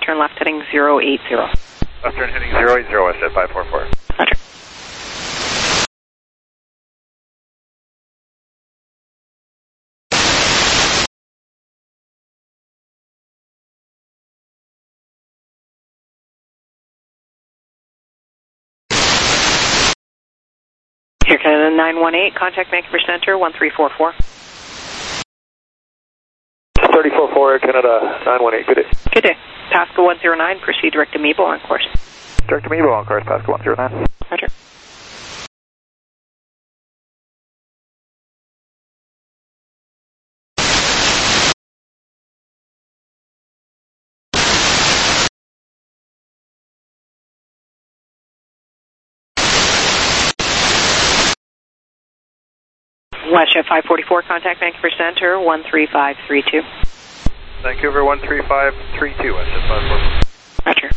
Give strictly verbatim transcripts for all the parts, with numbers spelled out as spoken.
turn left heading zero eight zero. Left turn heading zero eight zero, west at five four four. Roger. Here, Canada nine one eight, contact Vancouver Center one three four four. thirty four four, Canada nine one eight, good day. Good day. Pasco one zero nine, proceed direct to Meebo on course. Direct to Meebo on course, Pasco one zero nine. Roger. Westjet five forty-four, contact Vancouver Center one three five three two. Vancouver one three five three two, Westjet five four four. Roger.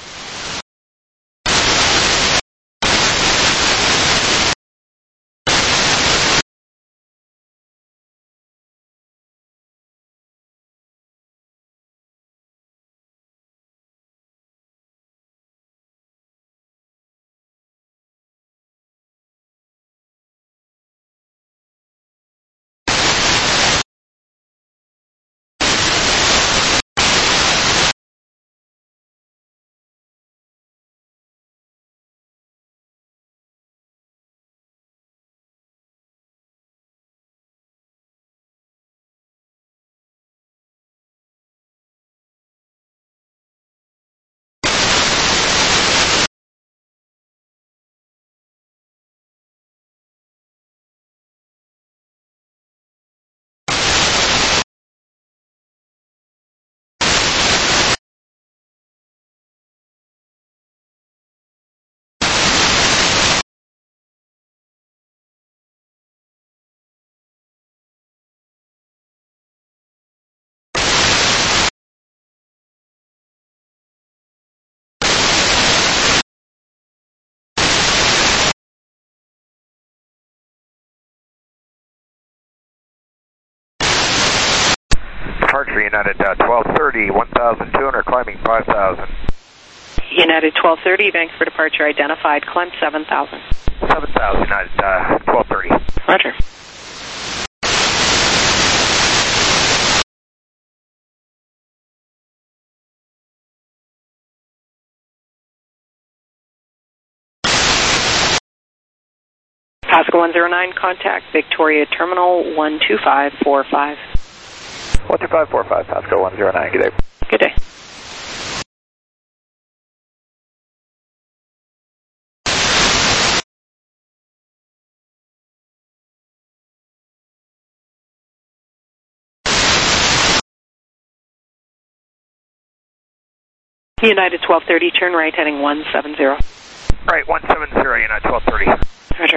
Departure United uh, twelve thirty, one thousand two hundred, climbing five thousand. United twelve thirty, Vancouver departure identified, climb seven thousand. seven thousand, United uh, twelve thirty. Roger. Pasco one zero nine, contact Victoria Terminal one two five four five. one two five four five, Pasco one zero nine, good day. Good day. United twelve thirty, turn right heading one seven zero. Right, one seven zero, United twelve thirty. Roger.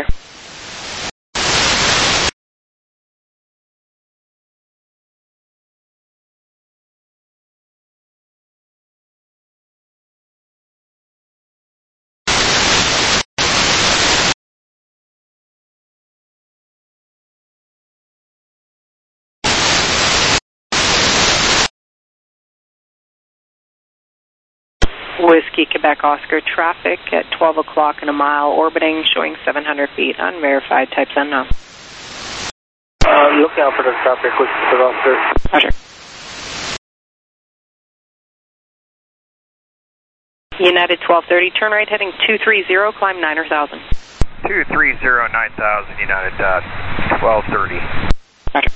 Whiskey, Quebec, Oscar, traffic at twelve o'clock and a mile, orbiting, showing seven hundred feet, unverified, types unknown. Uh, look out for the traffic, Whiskey, Quebec, Oscar. Roger. United twelve thirty, turn right heading two three zero, climb nine thousand. two three zero, nine thousand, United uh, twelve thirty. Roger.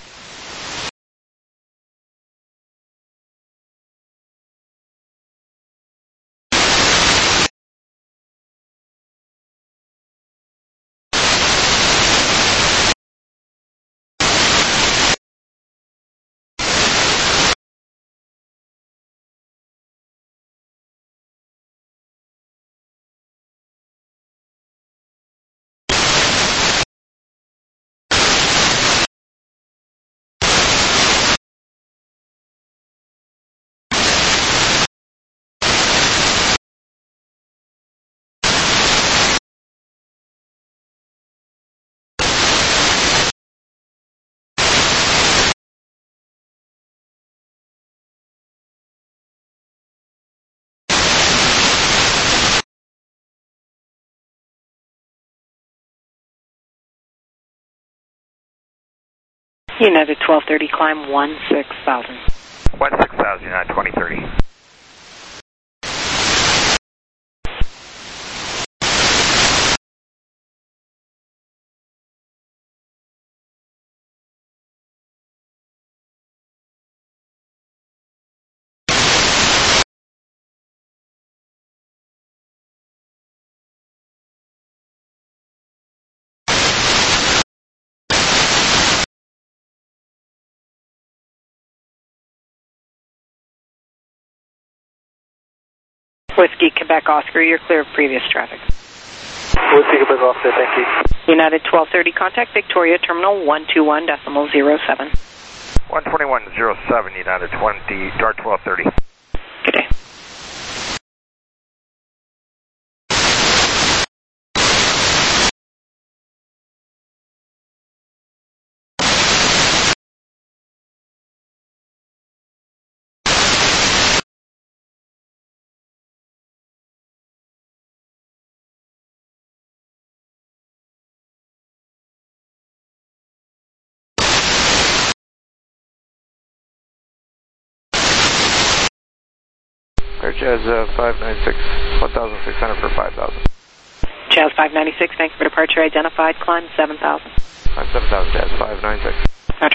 United twelve thirty, climb one six thousand. one six thousand, United twenty thirty. Whiskey, Quebec, Oscar, you're clear of previous traffic. Whiskey, Quebec, Oscar, thank you. United twelve thirty, contact Victoria, terminal one two one decimal zero seven. one twenty-one zero seven, United twenty, Dart twelve thirty. Good day. Air Jazz uh, five ninety-six, one thousand six hundred for five thousand. Jazz five ninety-six, thanks for departure identified, climb seven thousand. Climb seven thousand, Jazz five ninety-six. Roger.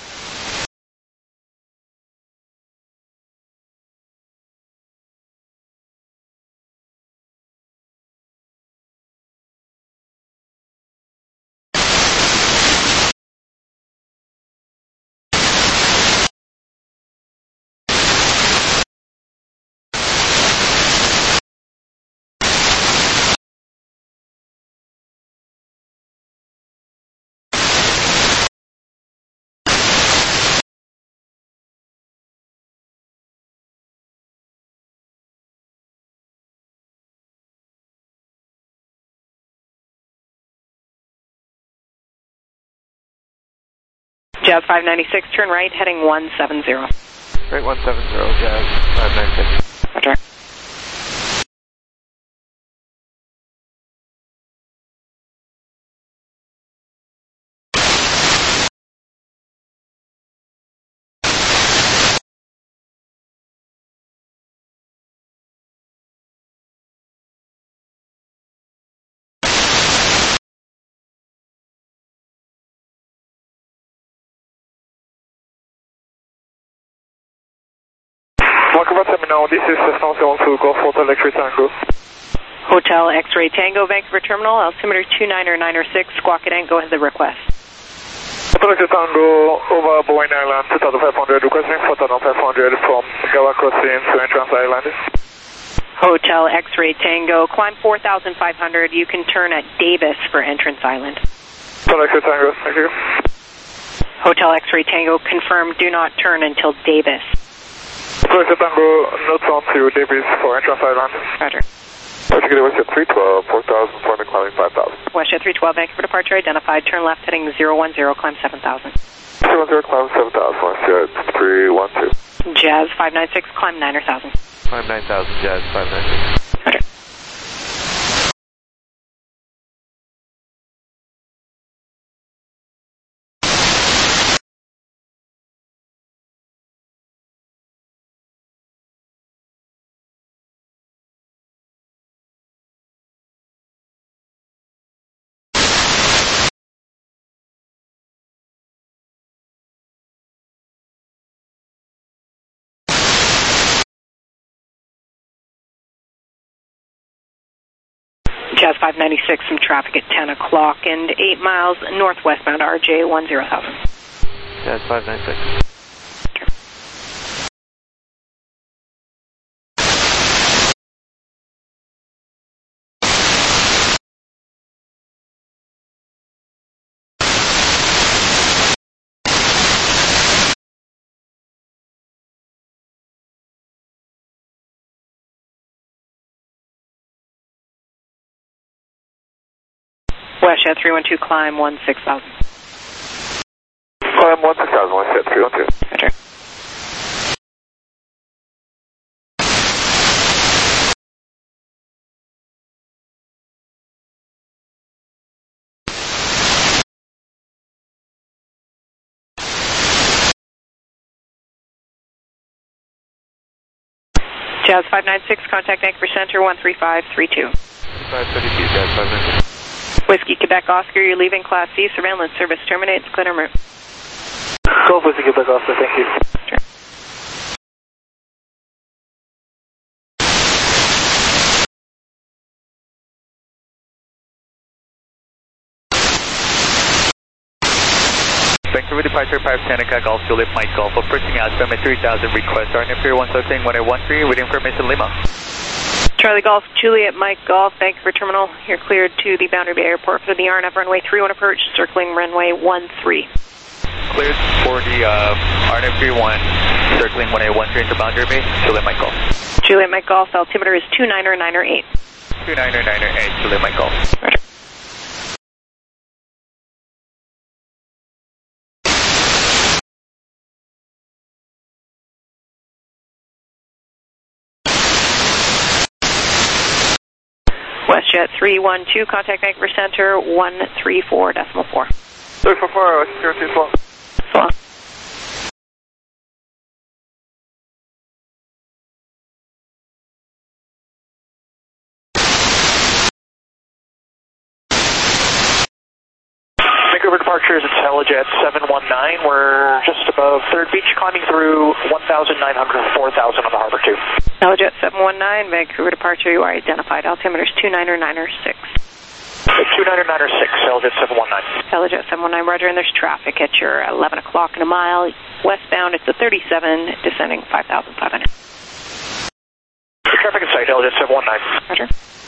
Jazz five ninety-six, turn right, heading one seven zero. Right, one seven zero, Jazz five ninety-six. Roger. Vancouver Terminal, this is Cessna seven two, Golf Hotel X-Ray Tango. Hotel X-Ray Tango, Vancouver Terminal, altimeter two niner niner six, squawk it in, go ahead the request. Hotel X-Ray Tango, over Bowen Island, two thousand five hundred, requesting four thousand five hundred from Gawa Crossing to Entrance Island. Hotel X-Ray Tango, climb four thousand five hundred, you can turn at Davis for Entrance Island. Hotel X-Ray Tango, thank you. Hotel X-Ray Tango, confirm do not turn until Davis. Hotel X-Ray Tango, notes on to Davis for Entrance Island. Roger. Particular Westjet three twelve, four thousand, four hundred, climbing five thousand. Westjet three twelve, Vancouver departure identified, turn left heading zero one zero, climb seven thousand. zero one zero, climb seven thousand, Westjet three one two. Jazz five ninety-six, climb nine thousand. Climb nine thousand, Jazz five ninety-six. Roger. Jazz five ninety-six, some traffic at ten o'clock and eight miles northwestbound R J one zero thousand. Jazz five ninety-six. Westjet three one two, climb one six thousand. Climb one six thousand, Westjet three one two. Roger. Jazz five nine six, contact Vancouver Center one three five three two. five thirty feet, Jazz five nine six. Whiskey Quebec Oscar, you're leaving Class C. Surveillance service terminates. Clear en route. Golf Whiskey Quebec Oscar, thank you. Sure. Vancouver departure five Seneca Golf Juliet Mike Golf approaching Alpha three thousand request R N F one seven one eight one three with information Lima. Charlie Golf Juliet Mike Golf, Vancouver Terminal. You're cleared to the Boundary Bay Airport for the R N F runway three one approach, circling runway one three. Cleared for the uh, R N F one, circling one eight one three into Boundary Bay, Juliet Mike Golf. Juliet Mike Golf, altimeter is two niner niner eight. two niner niner eight, Juliet Mike Golf. Roger. WestJet three one two, contact Vancouver Center one three four decimal four. three four four, zero two four. So long. Vancouver departure is Intellijet seven one nine. We're just above Third Beach, climbing through one thousand nine hundred, four thousand on the Harbor two. Intellijet seven one nine, Vancouver departure, you are identified. Altimeter is two niner niner six. two niner niner six, Intellijet seven one nine. Intellijet seven one nine, roger, and there's traffic at your eleven o'clock in a mile. Westbound, it's the thirty-seven, descending five thousand five hundred. Traffic in sight, Intellijet seven one nine. Roger.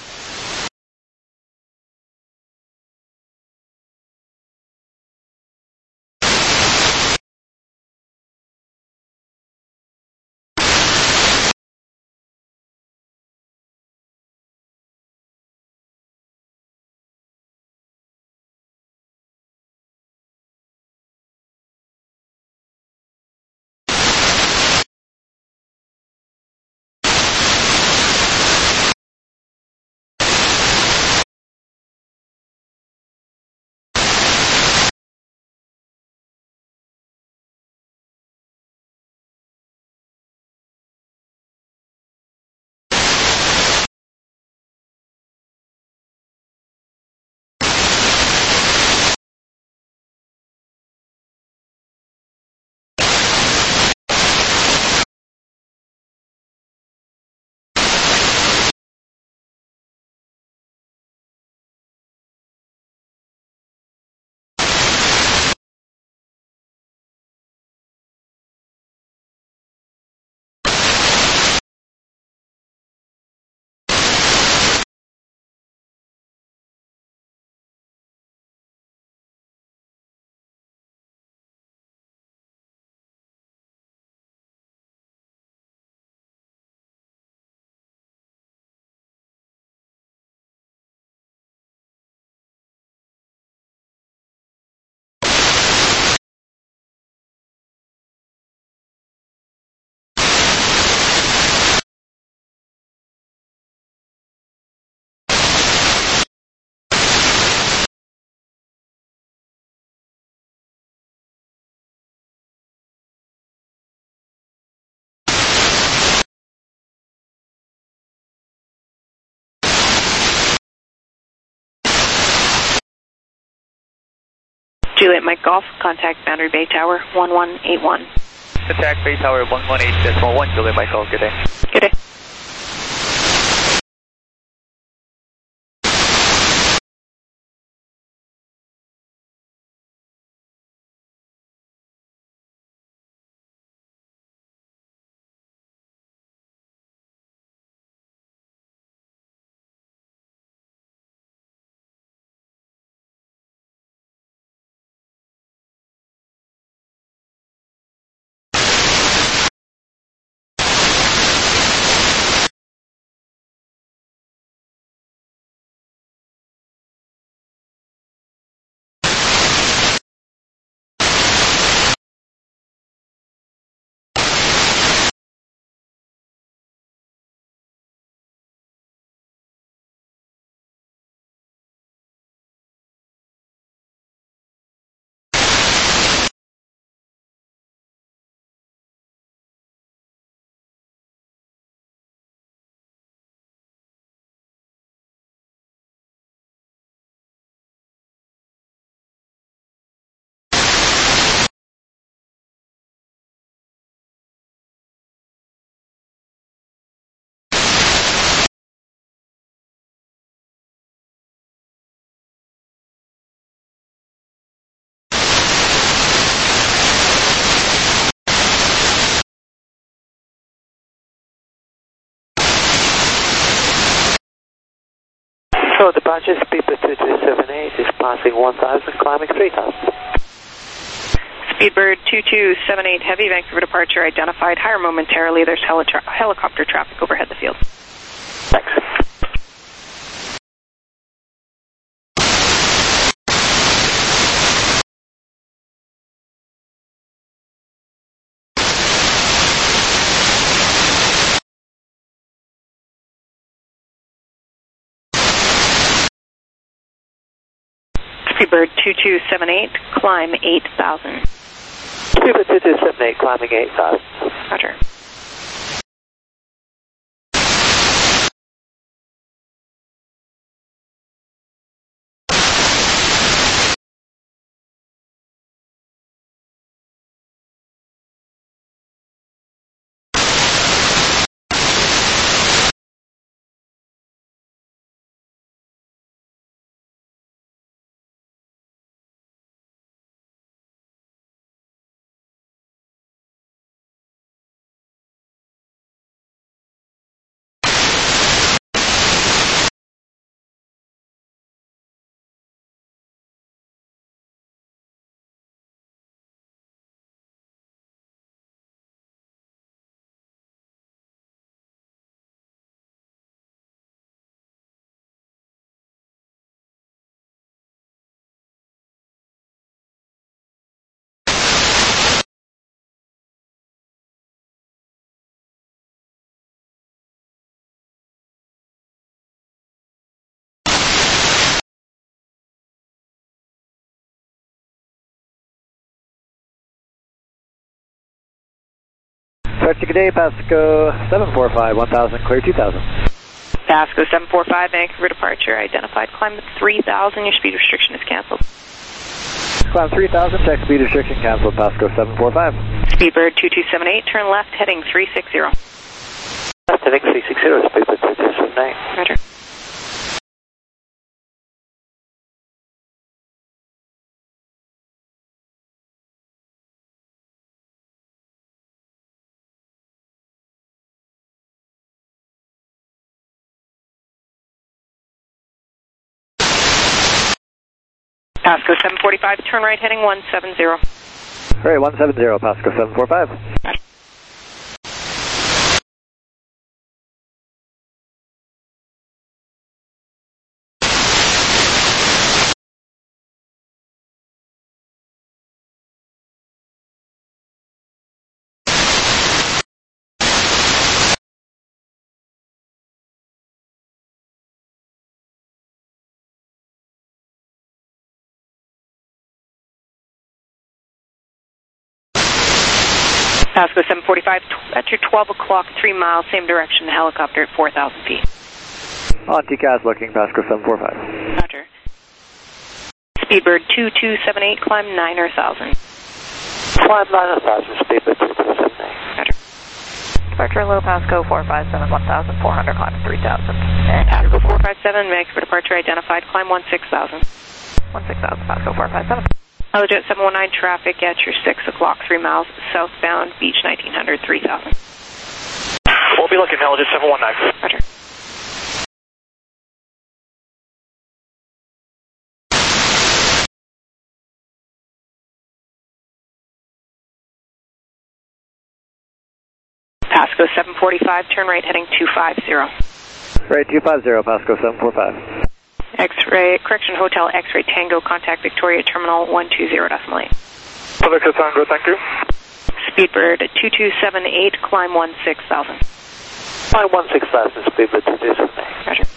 Juliet Mike Golf, contact Boundary Bay Tower one one eight one. Attack Bay Tower one one eight decimal one, Juliet Mike Golf, good day. Good day. Control departure, Speedbird two two seven eight is passing one thousand, climbing three thousand. Speedbird two two seven eight Heavy, Vancouver departure identified. Higher momentarily. There's heli tra helicopter traffic overhead the field. Thanks. Speedbird two two seven eight, climb eight thousand. Speedbird two two seven eight, climbing eight thousand. Roger. Start to day, Pasco seven four five, one thousand, clear two thousand. Pasco seven four five, Vancouver departure identified. Climb three thousand. Your speed restriction is canceled. Climb three thousand, check speed restriction canceled, Pasco seven four five. Speedbird two two seven eight, turn left heading three six zero. Left heading three six zero, Speedbird two two seven eight. Roger. Pasco seven forty-five, turn right heading one seven zero. Alright, one seven zero, Pasco seven four five. Pasco seven forty-five, at your twelve o'clock, three miles, same direction, helicopter at four thousand feet. On T C A S looking, Pasco seven four five. Roger. Speedbird two two seven eight, climb nine thousand. Climb nine thousand, Speedbird two two seven eight. Roger. Departure low, Pasco four five seven, one thousand four hundred, climb three thousand. Pasco four five seven, Vancouver departure identified, climb one six thousand. one six thousand, Pasco four five seven. Helijet seven one nine, traffic at your six o'clock, three miles, southbound, Beach nineteen hundred, three thousand. We'll be looking, Helijet seven one nine. Roger. Pasco seven forty-five, turn right heading two five zero. Right, two five zero, Pasco seven four five. X-ray, correction, Hotel X-ray Tango, contact Victoria Terminal one two zero decimal eight. Victor Tango, thank you. Speedbird two two seven eight, climb one six thousand. Climb one six thousand, Speedbird two two seven eight. Roger.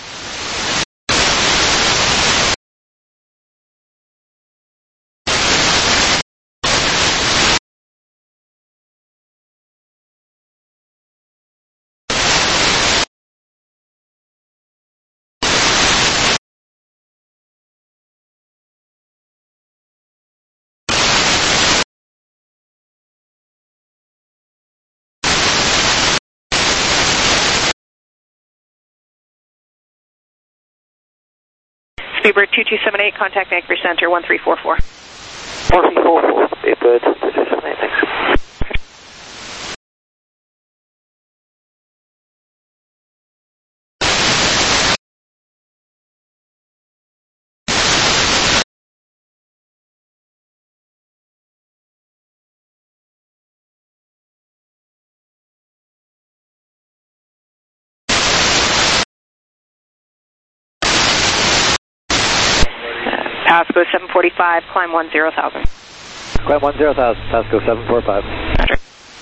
Speedbird two two seven eight, contact Anchorage Center one three four four. one three four four, Speedbird two two seven eight, thanks. Pasco seven forty-five, climb one zero thousand. Climb one zero thousand, Pasco seven four five. Roger.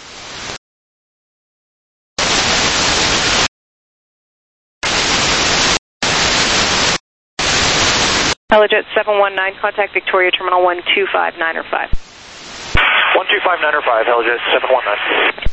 Helijet seven one nine, contact Victoria Terminal one two five nine or five. one two five nine or five, Helijet seven one nine.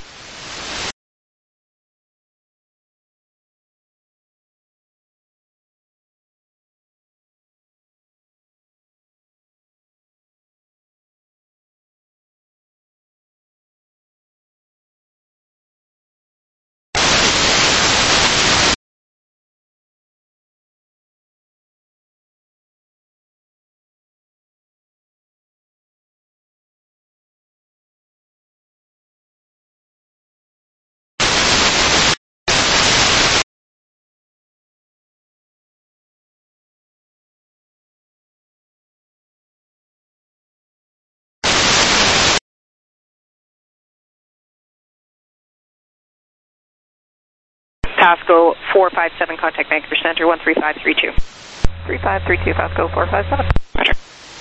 Pasco four five seven, contact Vancouver Center one three five three two. three five three two, Pasco four five seven. Roger.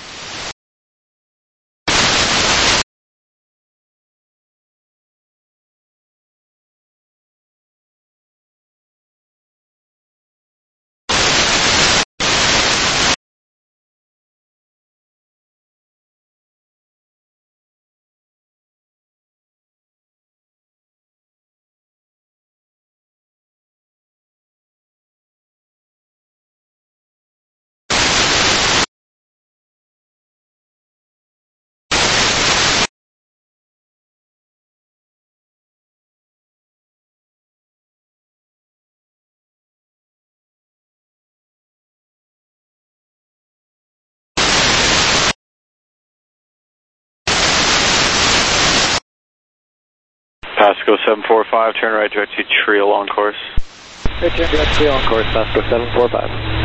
Pasco seven four five, turn right direct to Tree along course. Right turn direct to on course, Pasco seven four five.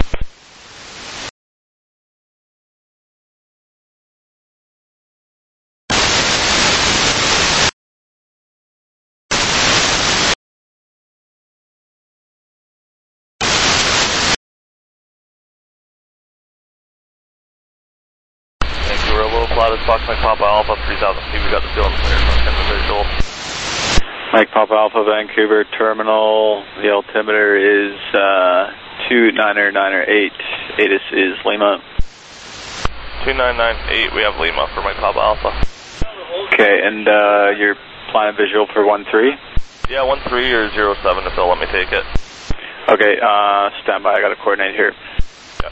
Vancouver, low cloud is Fox Mike Papa Alpha three thousand feet. We got the field clear from the visual. Mike Papa Alpha, Vancouver Terminal. The altimeter is uh, two niner niner eight. A T I S is Lima. two nine nine eight, we have Lima for Mike Papa Alpha. Okay, and uh, your plan visual for one three? Yeah, one three or zero seven if they'll let me take it. Okay, uh, stand by, I got to coordinate here. Yeah.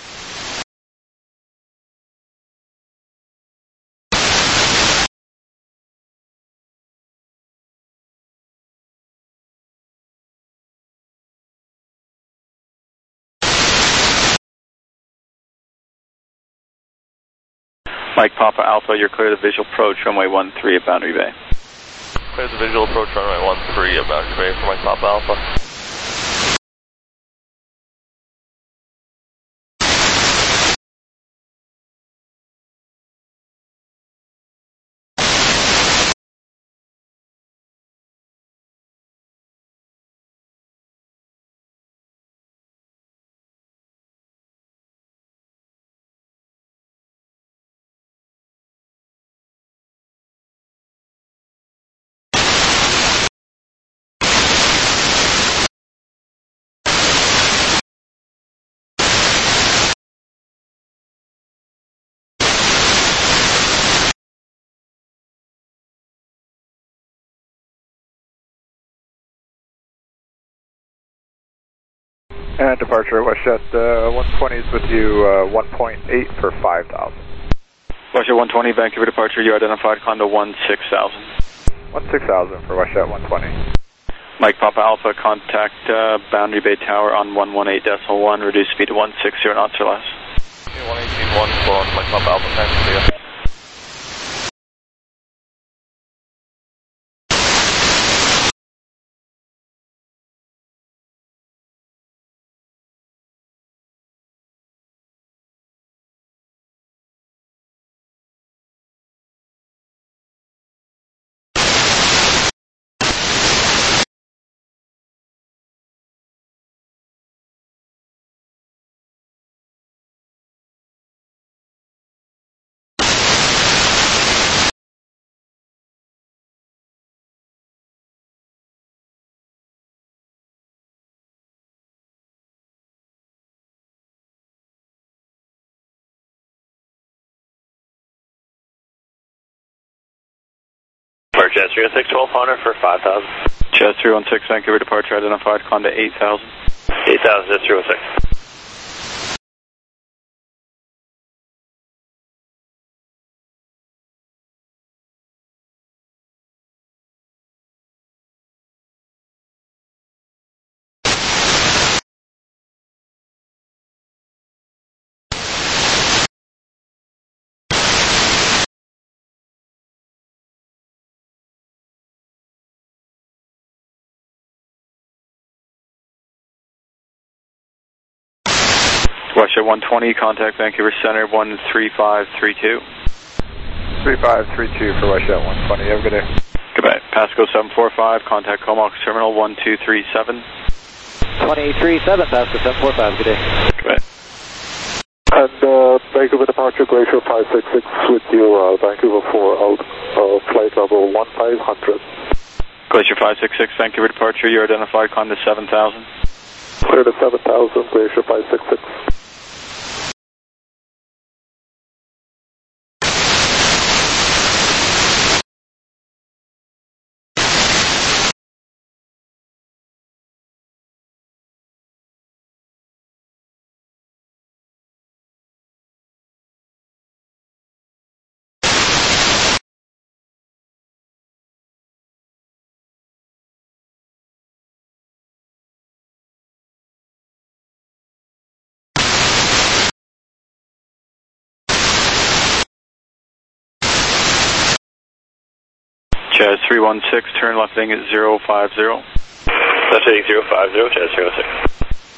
Mike Papa Alpha, you're clear to visual approach runway one three at Boundary Bay. Clear the visual approach runway one three at Boundary Bay for Mike Papa Alpha. And departure WestJet uh, one twenty is with you, uh, one point eight for five thousand. WestJet one twenty, Vancouver departure, you identified condo one six thousand. one six thousand for WestJet one twenty. Mike Papa Alpha, contact uh, Boundary Bay Tower on one one eight decimal one, reduce speed to one sixty knots or less. one eighteen one, flow on Mike Papa Alpha, thanks to you. Jazz three one six, twelve hundred for five thousand. Jazz three one six, Vancouver departure identified, climb to eight thousand. eight thousand, Jazz three one six. Russia one twenty, contact Vancouver Center one three five three two. three five three two for Russia one twenty, have a good day. Goodbye. Pasco seven four five, contact Comox Terminal one two three seven. twenty three seven, Pasco seven four five, good day. Goodbye. And uh, Vancouver departure, Glacier five six six with you, uh, Vancouver four out, uh, flight level one five hundred. Glacier five six six, Vancouver departure, you are identified, climb to seven thousand. Clear to seven thousand, Glacier five six six. Jazz three one six, turn left heading at zero five zero. Left heading zero five zero, Jazz three one six.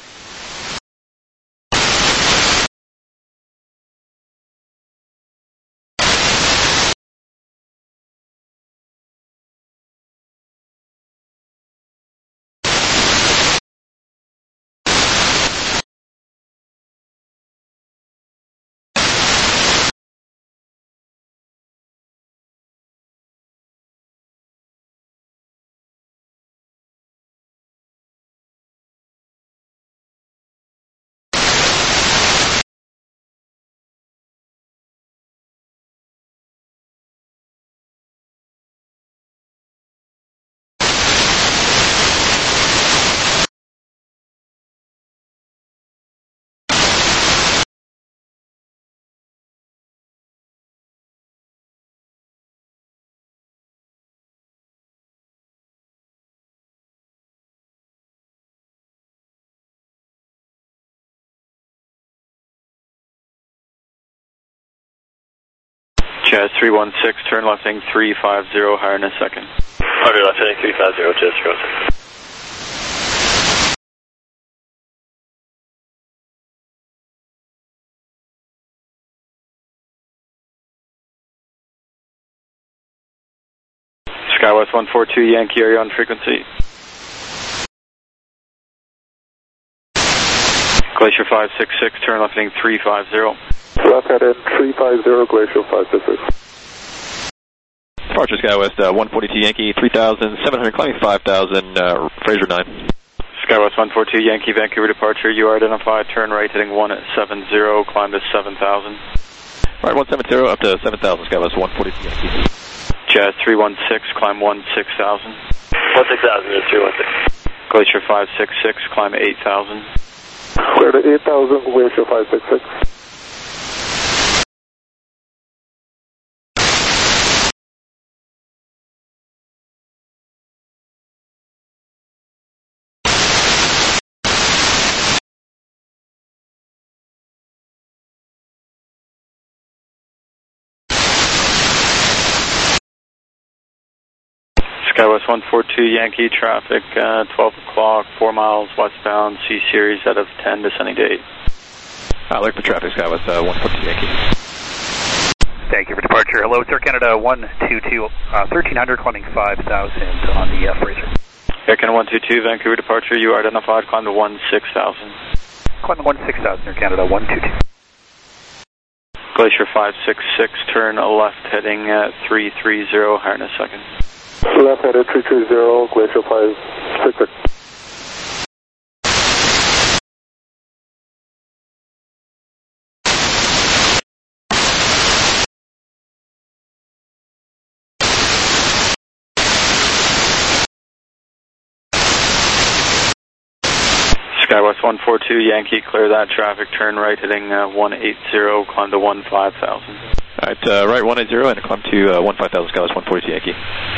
Jazz three one six, turn left heading three five zero, higher in a second. Roger, left heading three five zero, Jazz three one six. Skywest one four two, Yankee, are you on frequency? Glacier five six six, turn left heading three five zero. Left heading three five zero, Glacier five six six. Departure Skywest uh, one forty-two Yankee, three thousand seven hundred, climbing five thousand, uh, Fraser nine. Skywest one four two, Yankee, Vancouver departure, you are identified, turn right heading one seven zero, climb to seven thousand. Right, one seven zero up to seven thousand, Skywest one forty-two Yankee. Jazz three one six, climb one six thousand. one six thousand, Jazz three one six. Glacier five six six, climb eight thousand. Clear to eight thousand, Glacier five six six. Skywest one four two, Yankee, traffic, uh, twelve o'clock, four miles westbound, C series out of ten, descending to eight. Alert for traffic, Skywest uh, one forty-two Yankee. Thank you for departure. Hello, Sir Canada one two two, uh, thirteen hundred, climbing five thousand on the uh, Fraser. Air Canada one two two, Vancouver departure, you are identified, climb to one six thousand. Climbing one six thousand, Air Canada one two two. Glacier five six six, turn left heading at three three zero, higher in a second. Left headed three three zero, Glacier five six six. Skywest one four two Yankee, clear that traffic, turn right heading uh, one eight zero, climb to one five thousand. Alright, uh, right one eight zero and climb to uh, one five thousand, Skywest one forty-two Yankee.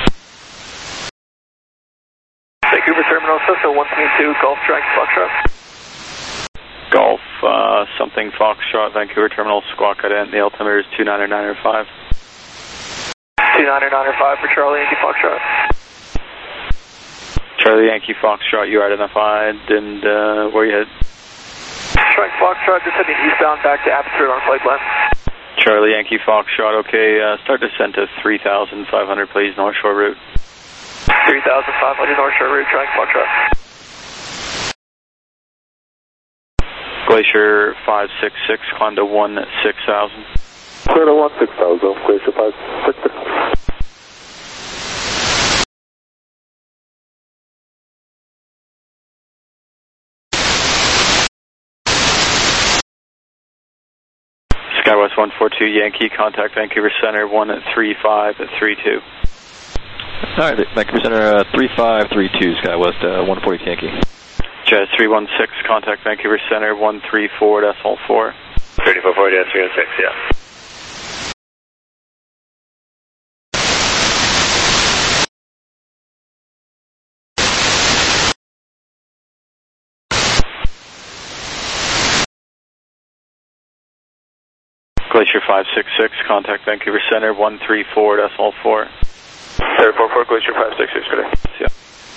Vancouver Terminal, Cessna one twenty-two, Golf Strike, Foxtrot. Golf, uh, something Foxtrot, Vancouver Terminal, squawk ident, the altimeter is two niner niner five. two niner niner five for Charlie Yankee Foxtrot. Charlie Yankee Foxtrot, you identified, and uh, where you headed? Strike Foxtrot, just heading eastbound back to Abbotsford on flight plan. Charlie Yankee Foxtrot, okay, uh, start descent to three thousand five hundred, please, North Shore route. three thousand five hundred North Shore route, Strike Foxtrot. Glacier five six six, climb to one six thousand. Clear to one six thousand, Glacier five six six. Skywest one four two Yankee, contact Vancouver Center one three five three two. Alright, Vancouver Center uh, three five three two, Skywest uh, one forty-two Yankee. Jazz three one six, contact Vancouver Center one three four decimal four. thirty-four forty, three one six, yeah. Glacier five six six, contact Vancouver Center one three four decimal four. thirty-four four, Glacier five six six, good day. Yeah.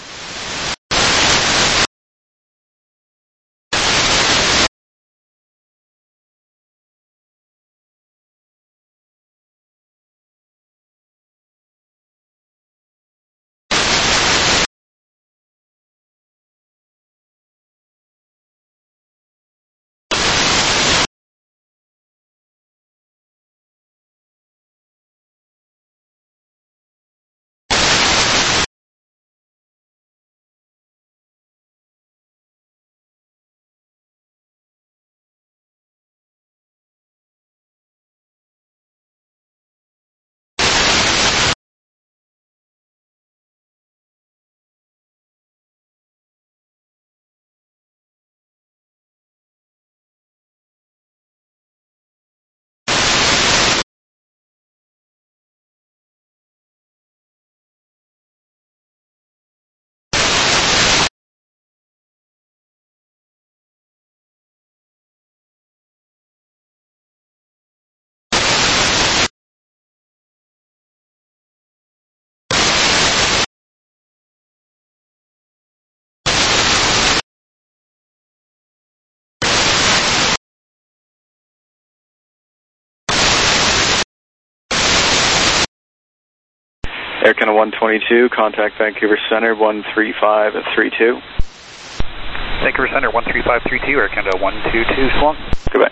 Air Canada one twenty-two, contact Vancouver Center one three five three two. Vancouver Center one three five three two, Air Canada one two two, so long. Goodbye.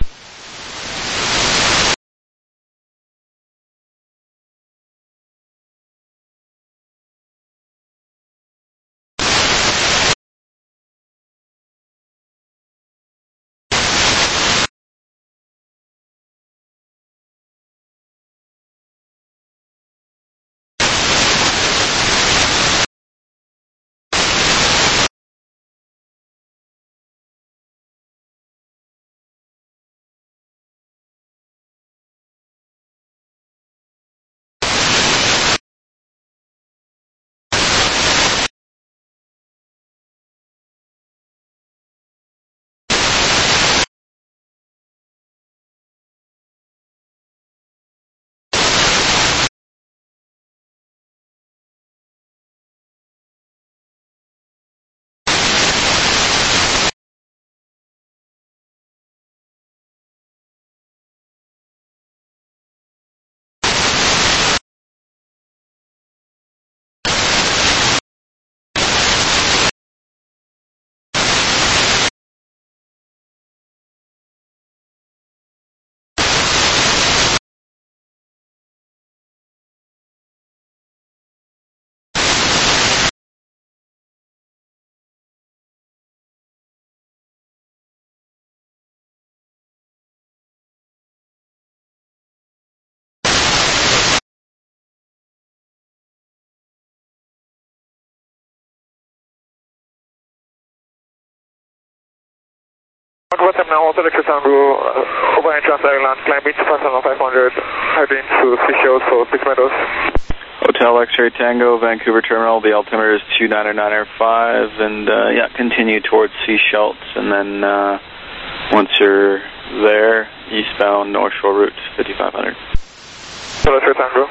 What's up now? Hotel X-ray Tango, uh, over entrance island, climbing to five thousand five hundred, heading to Seychelles for Six Meadows. Hotel X-ray Tango, Vancouver Terminal, the altimeter is two nine nine five, and uh, yeah, continue towards Seychelles, and then uh, once you're there, eastbound North Shore route fifty-five hundred. Hotel X-ray Tango.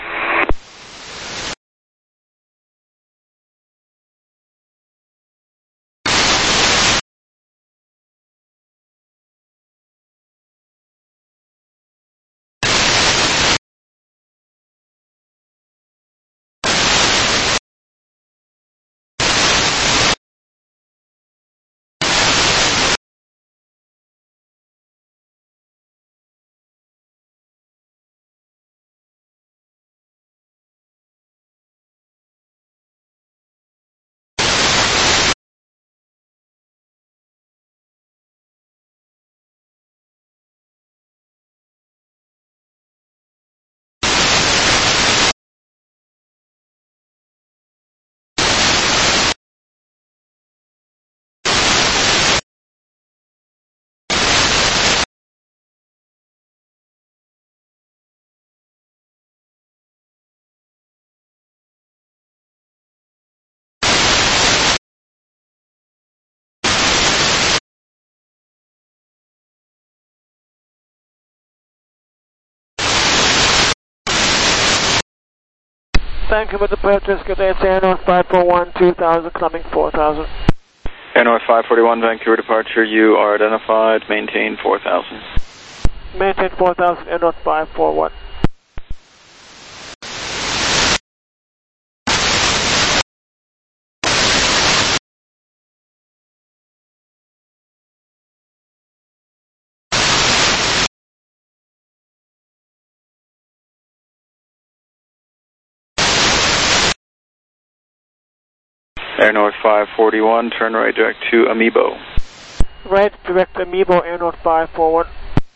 Thank you for the purchase. Good day. It's Air North five four one, two thousand, climbing four thousand. Air North five forty-one, Vancouver departure, you are identified, maintain four thousand. Maintain four thousand, Air North five four one. Air North five forty-one, turn right direct to Amiibo. Right direct Amiibo, Air North five four one.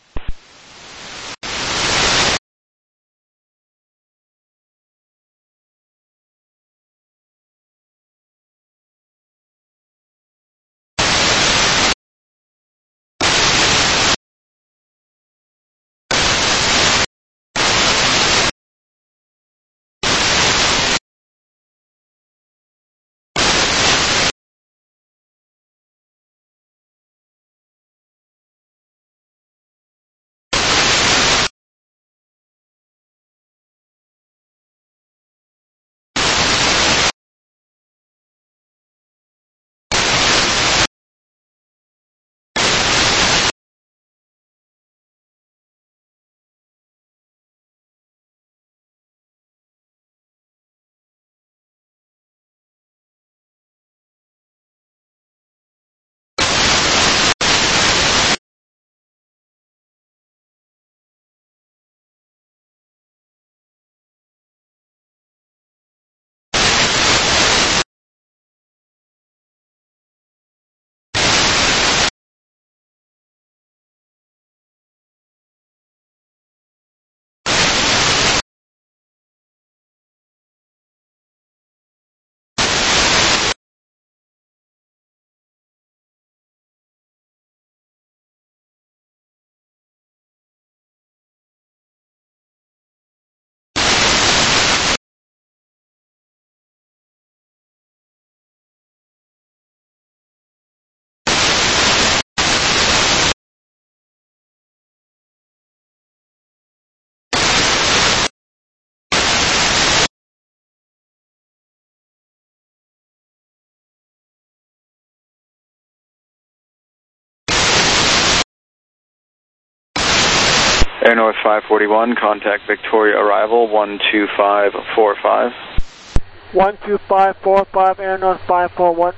Air North five forty-one, contact Victoria arrival one two five four five. one two five four five, Air North five four one.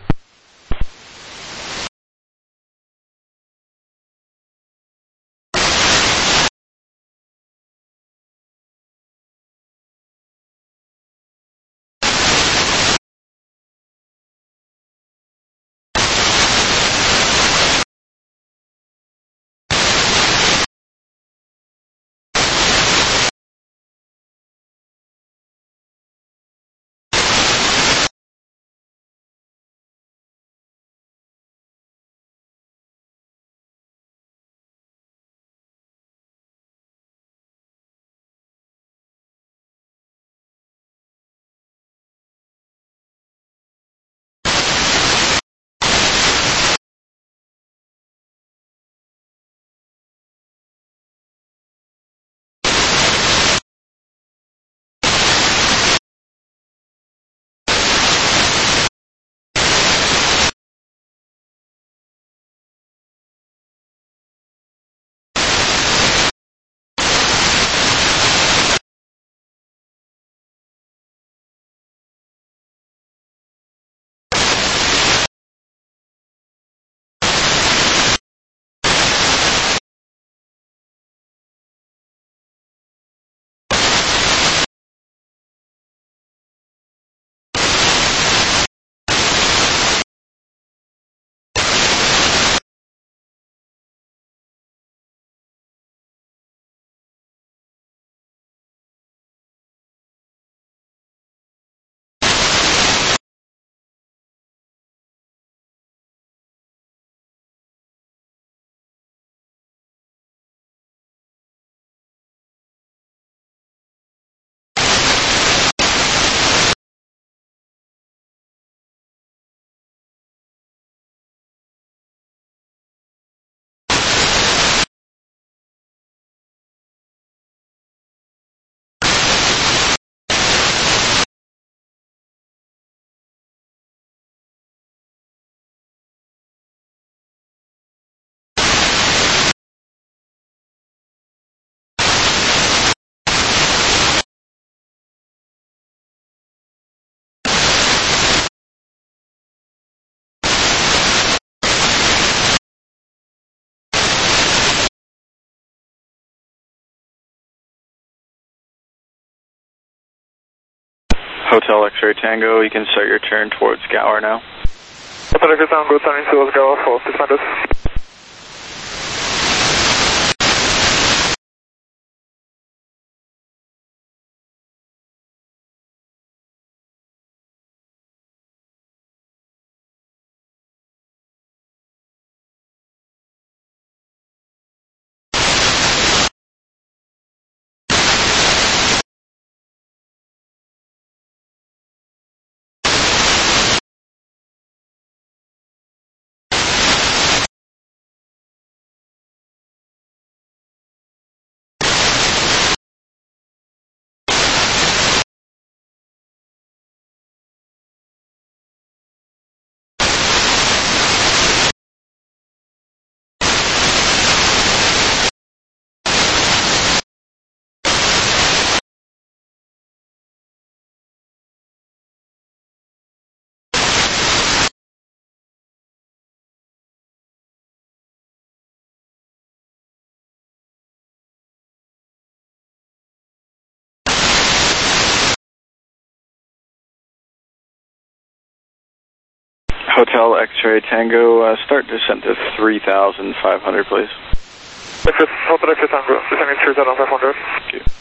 Hotel X-Ray Tango, you can start your turn towards Gower now. Hotel X-Ray Tango, turning towards Gower for please find us. Hotel X-Ray Tango, uh, start descent to three thousand five hundred, please. Hotel X-Ray Tango, descending three thousand five hundred. Thank you.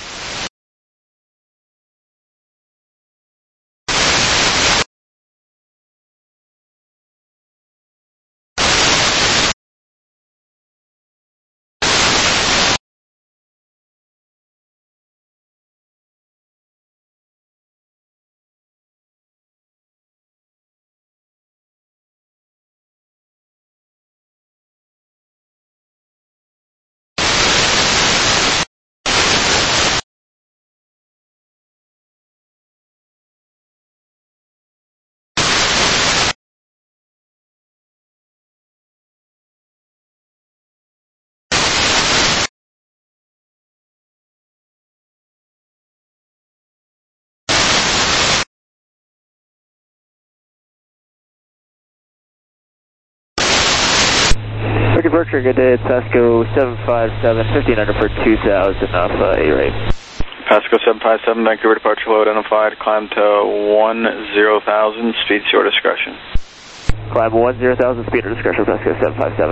Ricky Berkshire, good day. It's Pasco seven five seven, fifteen hundred for two thousand off uh, A-rate. Pasco seven five seven, Vancouver departure low identified. Climb to one zero thousand, speed to your discretion. Climb one zero thousand, speed to discretion, Pasco seven five seven.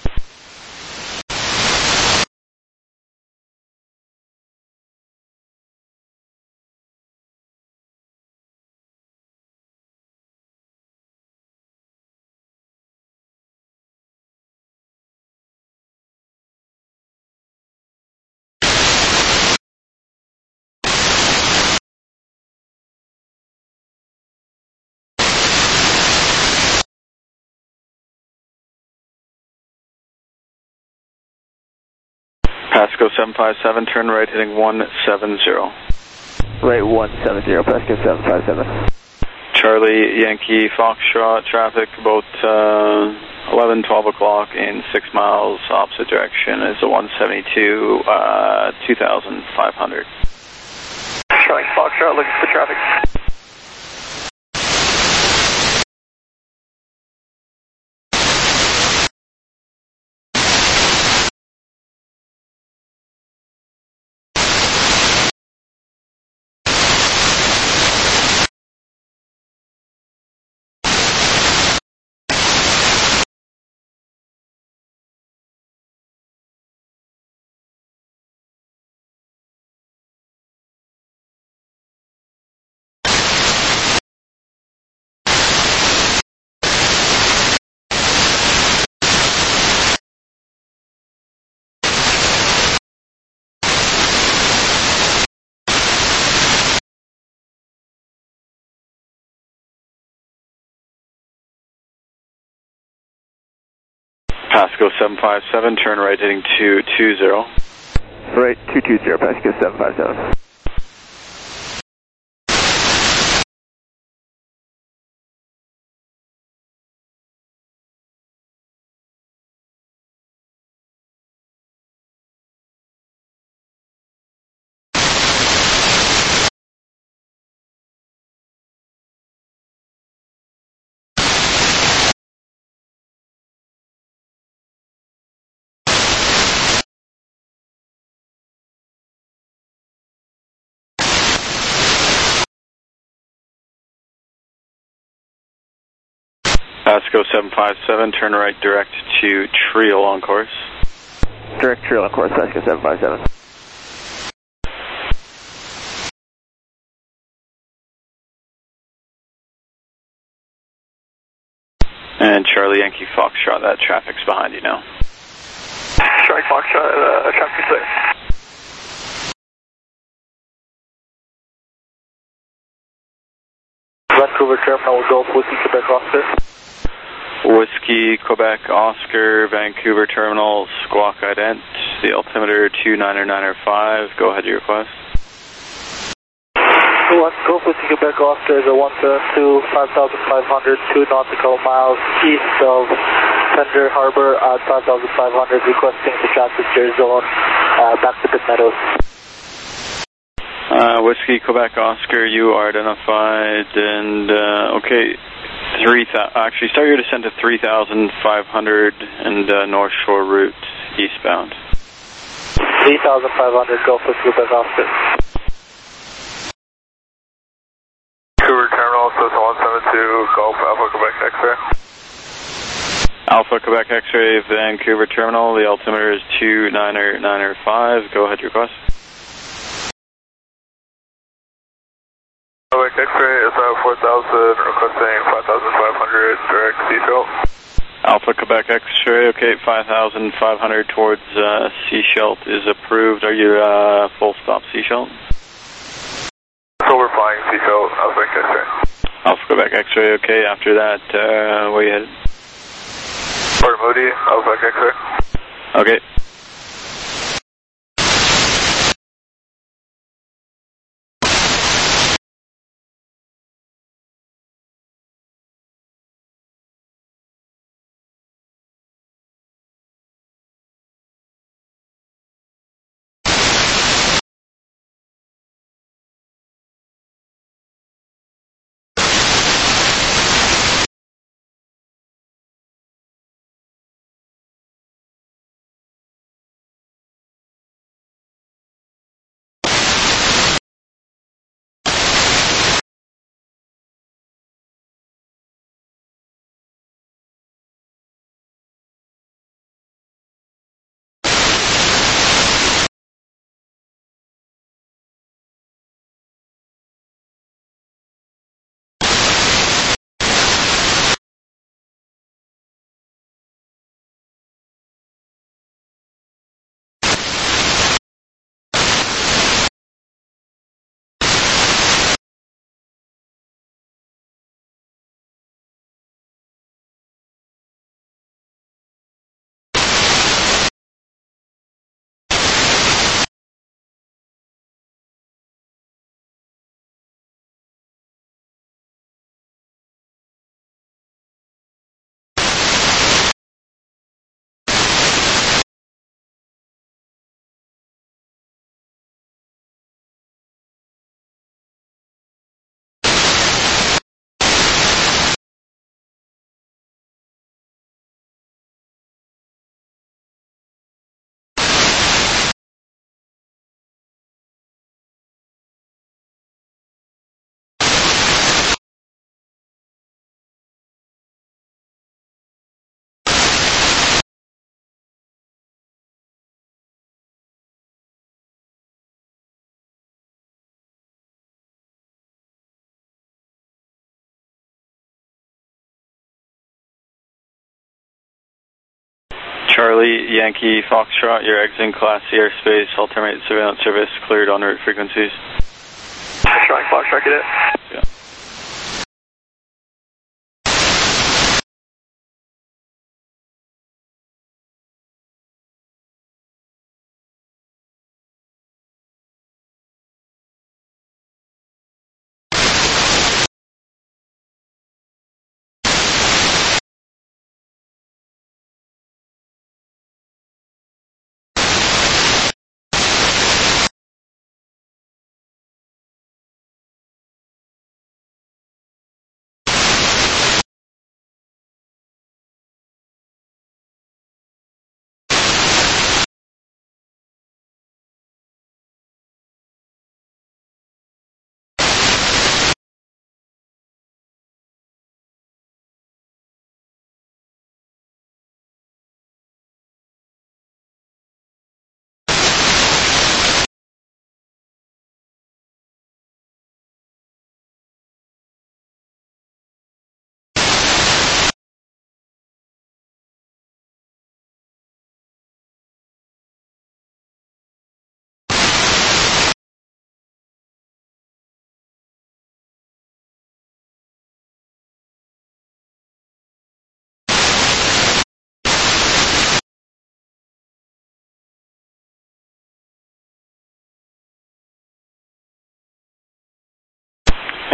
Pasco seven five seven, turn right heading one seven zero. Right one seven zero, Pasco seven five seven. Charlie, Yankee, Foxtrot, traffic about uh, eleven, twelve o'clock in six miles opposite direction is a one seventy-two, uh, two thousand five hundred. Charlie, Foxtrot, looking for traffic. Pasco seven five seven, turn right heading two two zero. Right two two zero, Pasco seven five seven. Pasco seven five seven, turn right direct to Trial on course. Direct Trial on course, Pasco seven five seven. And Charlie Yankee Foxtrot, that traffic's behind you now. Charlie Foxtrot, uh, traffic clear. Vancouver Terminal, Golf Whiskey, Quebec Oscar. Whiskey, Quebec Oscar, Vancouver Terminal, Squawk Ident, the altimeter two niner niner five, go ahead, your request. Golf Whiskey, Quebec Oscar is a one seven two, five thousand five hundred, two nautical miles east of Tender Harbor at five thousand five hundred, requesting the traffic clear zone uh, back to Pitt Meadows. Uh, Whiskey, Quebec Oscar, you are identified, and uh, okay, three thousand, actually start your descent to three thousand five hundred and uh, North Shore route eastbound. three thousand five hundred, Golf Whiskey, Quebec Oscar. Vancouver Terminal, Cessna one seven two, Golf Alpha Quebec X-ray. Alpha Quebec X-ray, Vancouver Terminal, the altimeter is two niner niner five, go ahead, your request. Quebec X-ray is at four thousand, requesting five thousand five hundred, direct Seashell. Alpha Quebec X-ray, okay, five thousand five hundred towards uh, Seashell is approved. Are you uh, full stop Seashell? So we're flying Seashell, Alpha Quebec X-ray. Alpha Quebec X-ray, okay, after that, uh, where you headed? Port Moody, Alpha Quebec X-ray. Okay. Charlie Yankee Foxtrot, you're exiting Class C airspace, alternate surveillance service cleared en route frequencies. Charlie Foxtrot, get it. Yeah.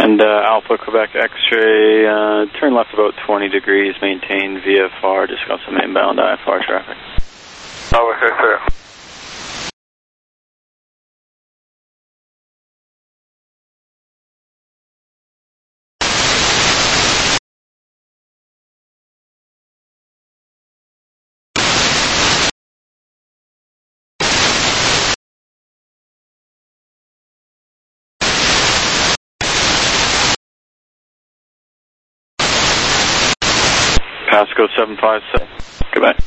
And uh, Alpha Quebec X-ray, uh, turn left about twenty degrees, maintain V F R, discuss some inbound I F R traffic. Alpha X-ray. Pasco seven five seven, goodbye.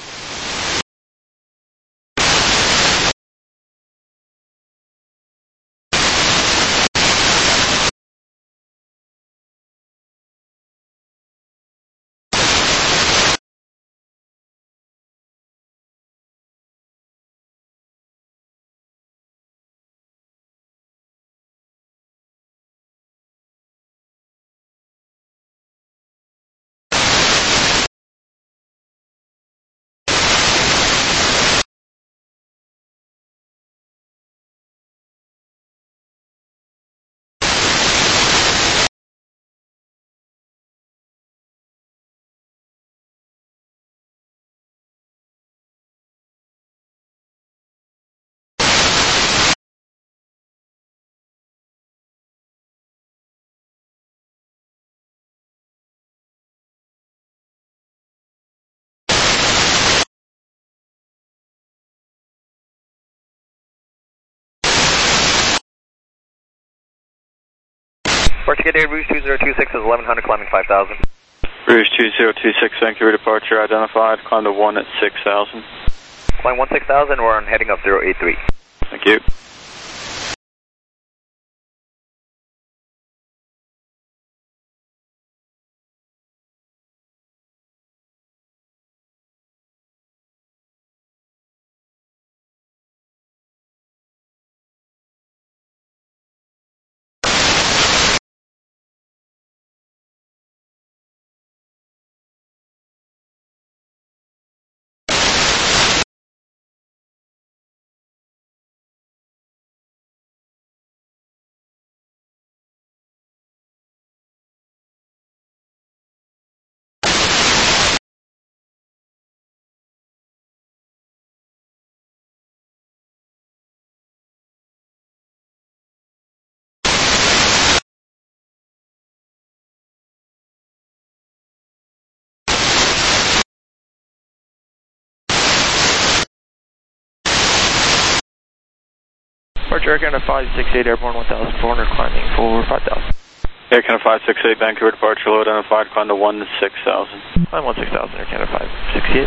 Departure get Rouge two zero two six is eleven hundred, climbing five thousand. Rouge two zero two six, Vancouver departure identified, climb to one at six thousand. Climb one six thousand, we're on heading up zero eight three. Thank you. Departure Air Canada five six eight, airborne one thousand four hundred, climbing for five thousand. Air Canada five six eight, Vancouver departure low identified, climb to one six thousand. Climb one six thousand, Air Canada five six eight.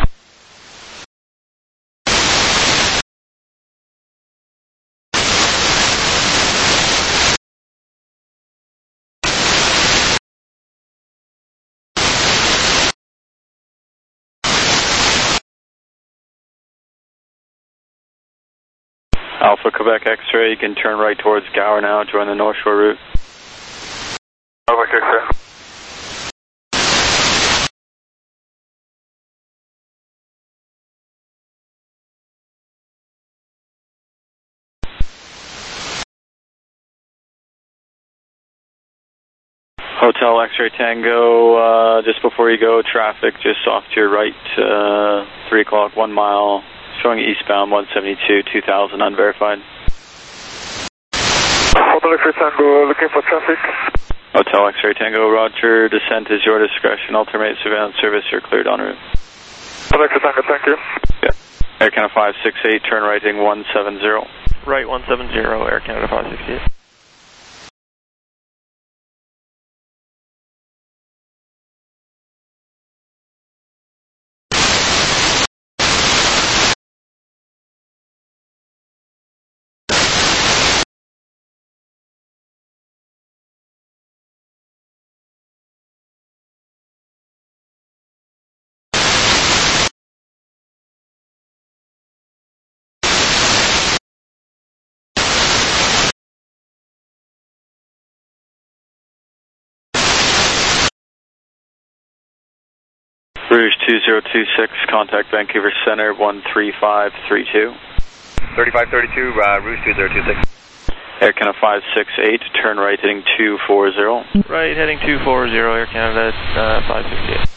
Alpha Quebec X-ray, you can turn right towards Gower now, join the North Shore route. Alpha X-ray. Hotel X-ray Tango, uh, just before you go, traffic just off to your right, uh, three o'clock, one mile, showing eastbound one seventy-two, two thousand, unverified. Hotel X-ray Tango, looking for traffic. Hotel X-ray Tango, roger, descent is your discretion, alternate surveillance service, you're cleared en route. Hotel X-ray Tango, thank you. Yeah. Air Canada five six eight, turn righting one seven zero. Right one seven zero, Air Canada five six eight. Rouge two zero two six, contact Vancouver Center one three five three two. thirty-five thirty-two, uh, Rouge two zero two six. Air Canada five six eight, turn right heading two four zero. Right heading two four zero, Air Canada uh, five six eight.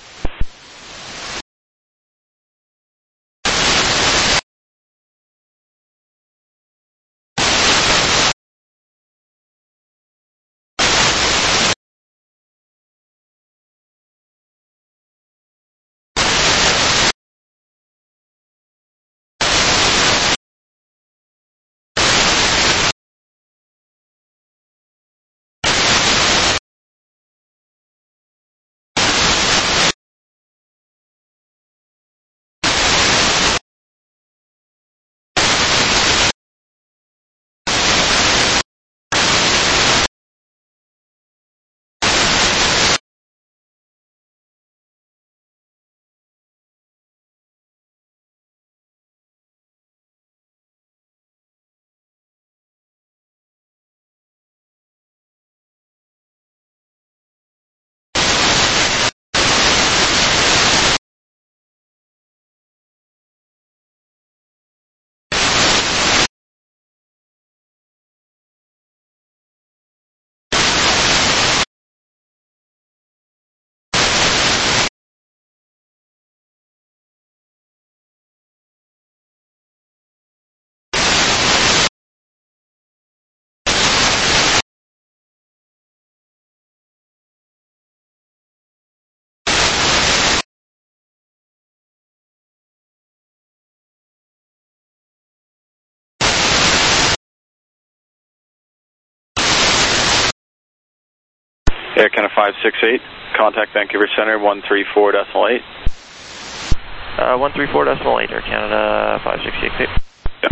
Air Canada five six eight, contact Vancouver Center one three four decimal eight. Uh, one three four decimal eight, Air Canada five six six eight. Yeah.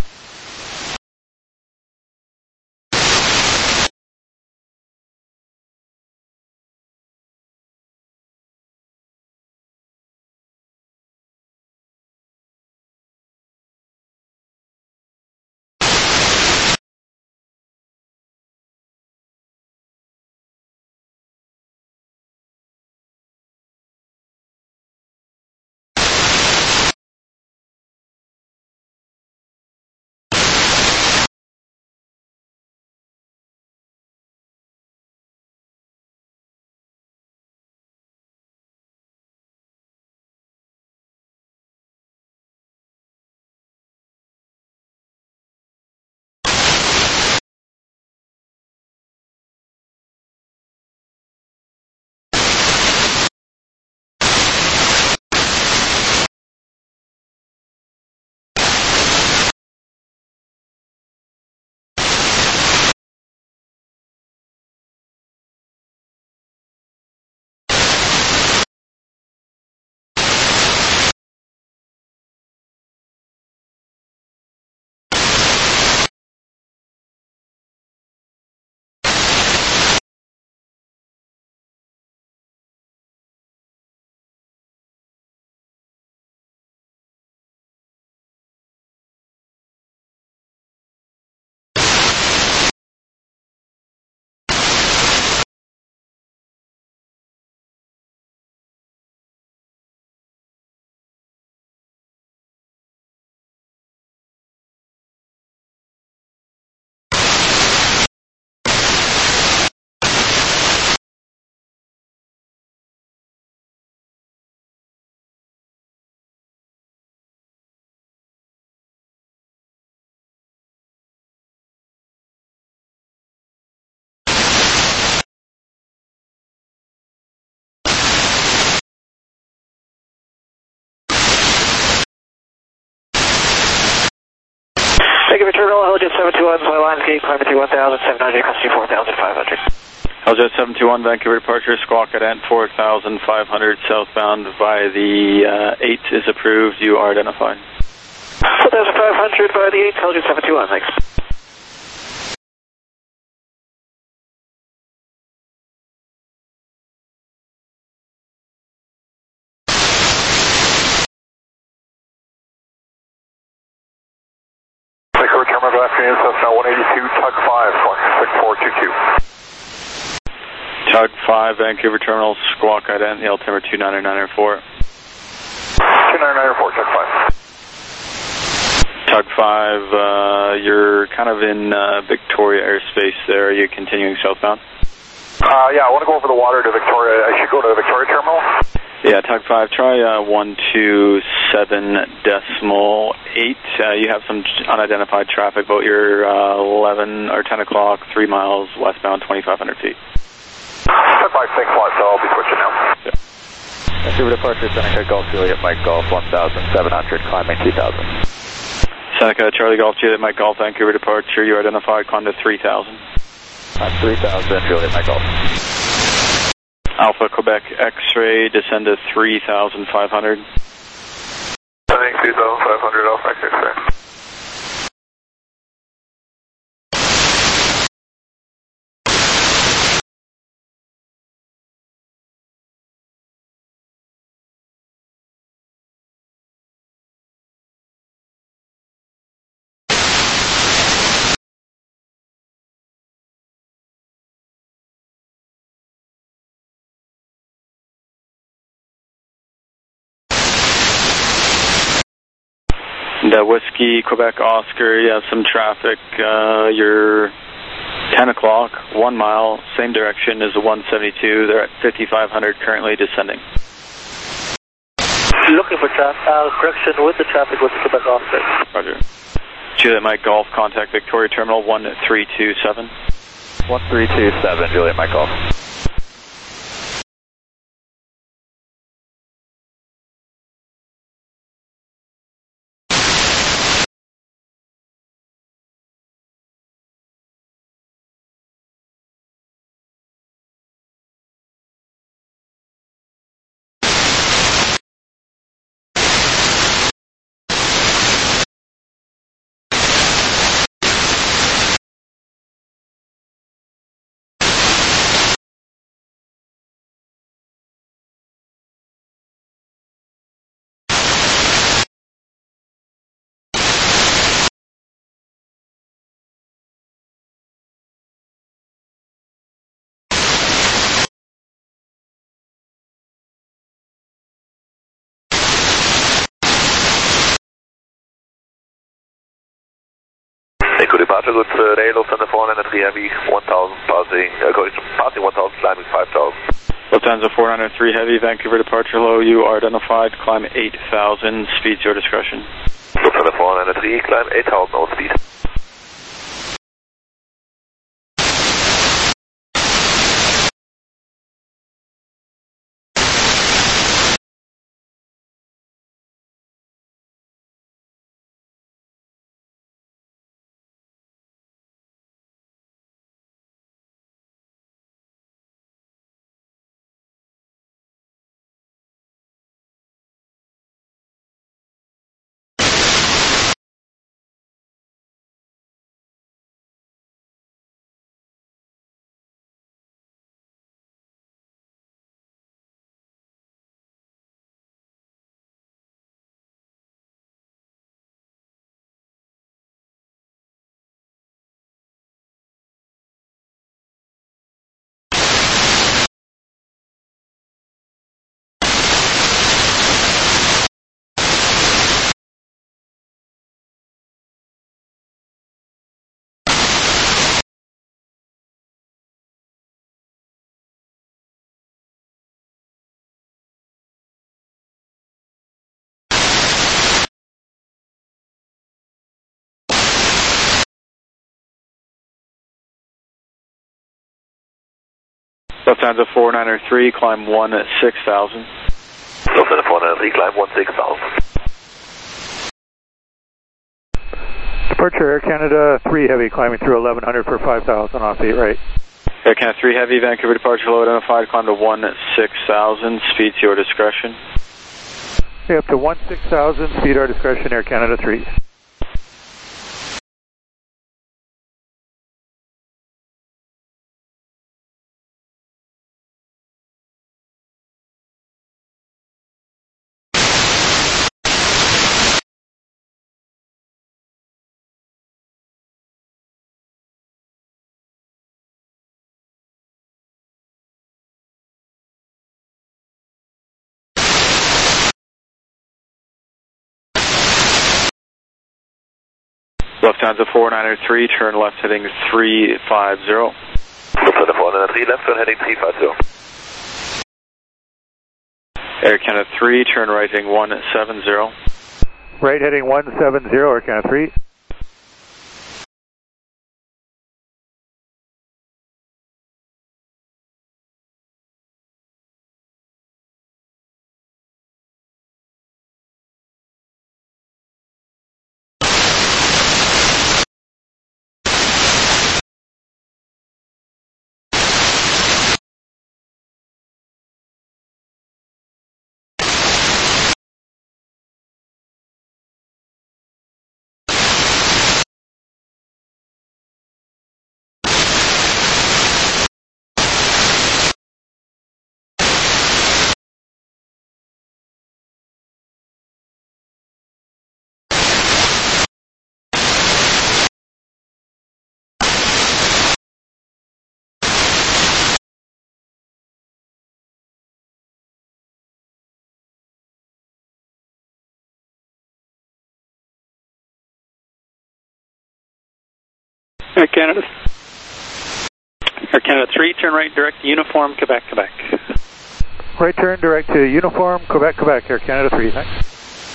Vancouver Terminal, Helijet seven two one, fly lines, gate climb through one thousand seven hundred, custody four thousand five hundred. Helijet seven two one, Vancouver departure, squawk at four thousand five hundred, southbound via the uh, eight is approved, you are identified. four thousand five hundred via the eight, Helijet seven two one, thanks. Vancouver Terminal, good afternoon, Cessna one eighty-two, Tug five, six four two two. Tug five, Vancouver Terminal, squawk ident, the altimeter two nine nine four. two nine nine four, Tug five. Tug five, uh, you're kind of in uh, Victoria airspace there. Are you continuing southbound? Uh, yeah, I want to go over the water to Victoria. I should go to the Victoria terminal? Yeah, Tug five, try uh, one two seven decimal eight. Uh, you have some unidentified traffic about your uh, eleven or ten o'clock, three miles westbound, twenty-five hundred feet. Tug five, thanks a lot, so I'll be switching now. Yeah. Vancouver departure, Seneca Golf Juliet Mike Golf one thousand seven hundred, climbing two thousand. Seneca Charlie Golf Juliet Mike Golf, Vancouver departure, you identified, climb to three thousand. Uh, three thousand, Juliet Mike Golf. Alpha Quebec X-ray, descend to three thousand five hundred. Thanks, three thousand five hundred, Alpha X-ray. The Whiskey, Quebec Oscar, you have some traffic. Uh, you're ten o'clock, one mile, same direction as the one seventy-two. They're at fifty-five hundred, currently descending. Looking for traffic, uh, correction with the traffic with the Quebec Oscar. Roger. Juliet Mike Golf, contact Victoria Terminal one three two seven. one three two seven, Juliet Mike Golf. Echo departure, good uh, rail, Lufthansa four nine three Heavy, one thousand, passing, uh, going, passing one thousand, climbing five thousand. Lufthansa four nine three Heavy, Vancouver departure low, you are identified, climb eight thousand, speed's your discretion. Lufthansa four nine three, climb eight thousand, all speed. Lufthansa four nine three, climb one six thousand. Lufthansa four nine three, climb one six thousand. Departure Air Canada three Heavy, climbing through eleven hundred for five thousand off eight right. Air Canada three Heavy, Vancouver departure low identified, climb to one six thousand, speed's your discretion. Okay, up to one six thousand, speed our discretion, Air Canada three. Lufthansa four niner three, turn left heading three five zero. Lufthansa four niner three, left turn heading three five zero. Air Canada three, turn right heading one seven zero. Right heading one seven zero, Air Canada three. Air Canada. Air Canada three, turn right direct to Uniform, Quebec, Quebec. Right turn direct to Uniform, Quebec, Quebec, Air Canada three, thanks.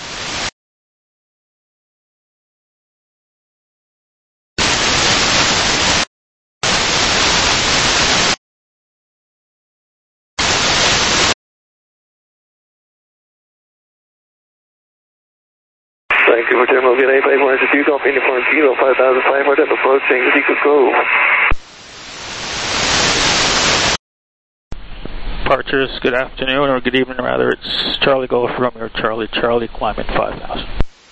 Vancouver Terminal, V N A five one two, Golf Uniform Kilo five thousand five hundred, approaching Sequoia Grove. Departures, good afternoon, or good evening rather. It's Charlie Golf Romeo Charlie Charlie, climbing five thousand.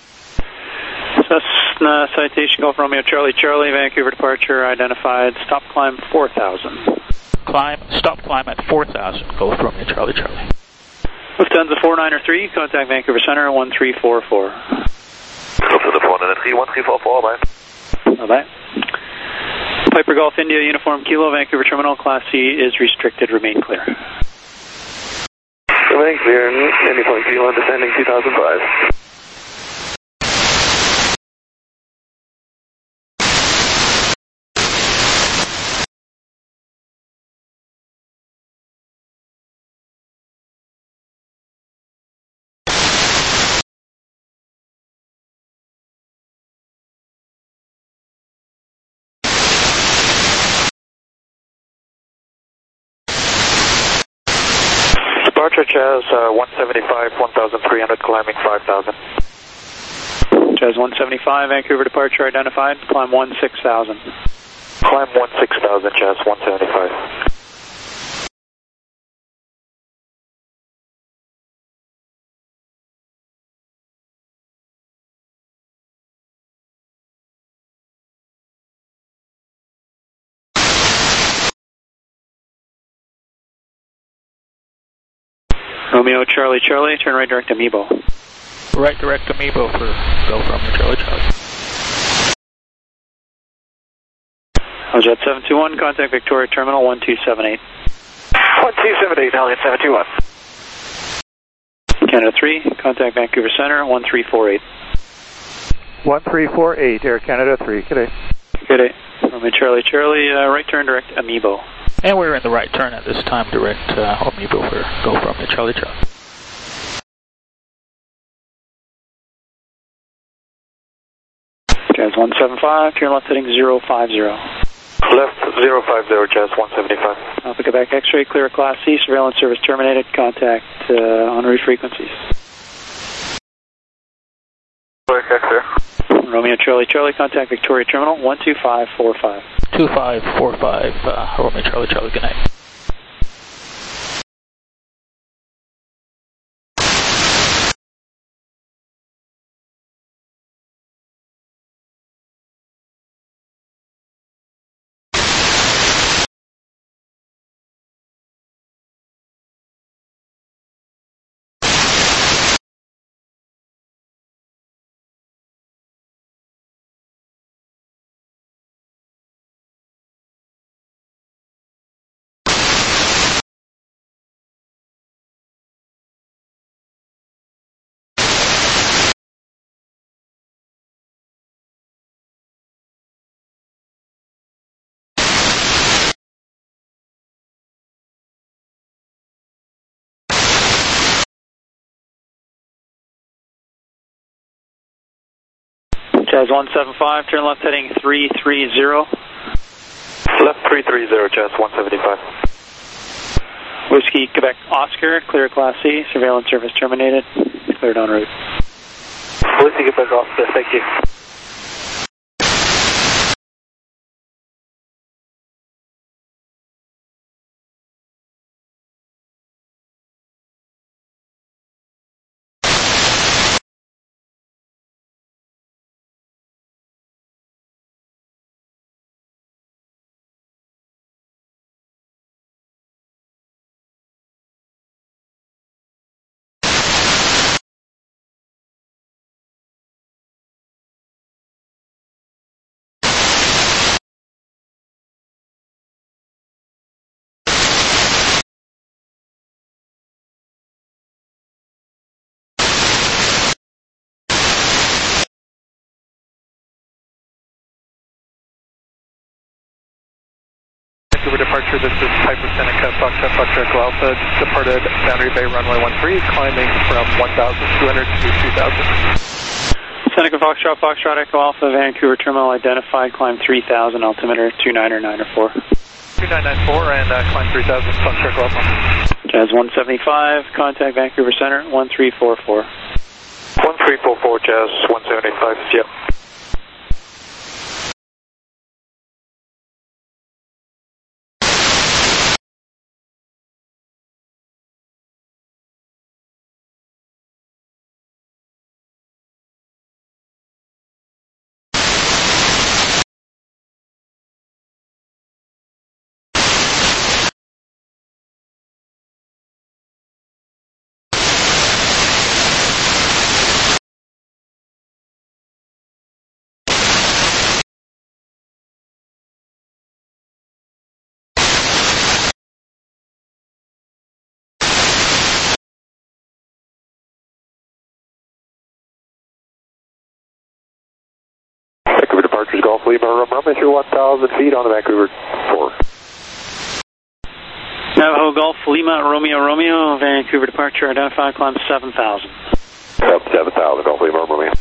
Cessna Citation Golf Romeo Charlie Charlie, Vancouver departure identified, stop climb four thousand. Climb, stop climb at four thousand, Golf Romeo Charlie Charlie. Lufthansa four niner three, contact Vancouver Center one three four four. Lufthansa four niner three, one three four four, bye. Bye-bye. Piper Golf India, Uniform Kilo, Vancouver Terminal, Class C is restricted, remain clear. Remain clear, Uniform Kilo, descending two thousand five. Departure Jazz uh, one seventy-five, one thousand three hundred, climbing five thousand. Jazz one seventy-five, Vancouver departure identified, climb one six thousand. Climb one six thousand, Jazz one seventy-five. Romeo Charlie Charlie, turn right direct Amiibo. Right direct Amiibo for Golf Romeo Charlie Charlie. Jet seven two one, contact Victoria Terminal one two seven eight. one two seven eight, Elliot seven two one. Canada three, contact Vancouver Center one three four eight. one three four eight, Air Canada three, good day. Good day. Romeo Charlie Charlie, uh, right turn direct Amiibo. And we're in the right turn at this time, direct uh, Amiibo for Golf Romeo Charlie Charlie. Jazz one seven five, turn left heading zero five zero. Left zero five zero, Jazz one seventy-five. Alpha Quebec X-ray, clear Class C, surveillance service terminated, contact uh, en route frequencies. Quebec X-ray. Romeo Charlie Charlie, contact Victoria Terminal one two five four five. two five four five, uh, Romeo Charlie Charlie, good night. Jazz one seven five, turn left heading three three zero. Left three three zero, Jazz one seventy-five. Whiskey, Quebec, Oscar, clear Class C, surveillance service terminated, cleared en route. Whiskey, Quebec, Oscar, thank you. Vancouver departure, this is Piper Seneca, Foxtrot, Foxtrot Echo Alpha, departed Boundary Bay runway one three, climbing from one thousand two hundred to two thousand. Seneca, Foxtrot, Foxtrot Echo Alpha, Vancouver terminal identified, climb three thousand, altimeter two nine nine four. two nine nine four and uh, climb three thousand, Foxtrot Echo Alpha. Jazz one seventy-five, contact Vancouver Center, one three four four. one three four four, Jazz one seventy-five, yep. Vancouver departures Golf Lima, runway through one thousand feet on the Vancouver four. Navajo Golf Lima, Romeo, Romeo, Vancouver departure identified, climb seven thousand. Yep, seven thousand, Golf Lima, Romeo.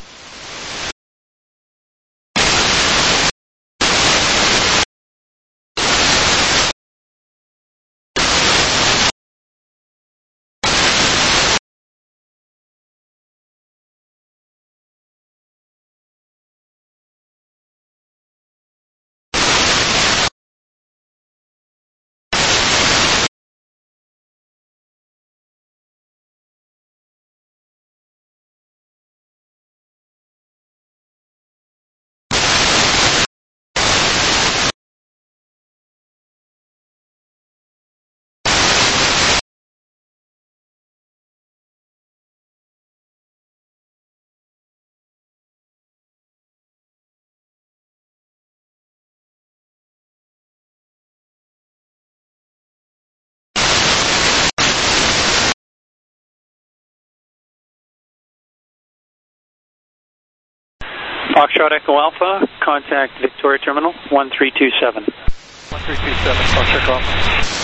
Foxtrot Echo Alpha, contact Victoria Terminal, one three two seven. one three two seven, Foxtrot Echo Alpha.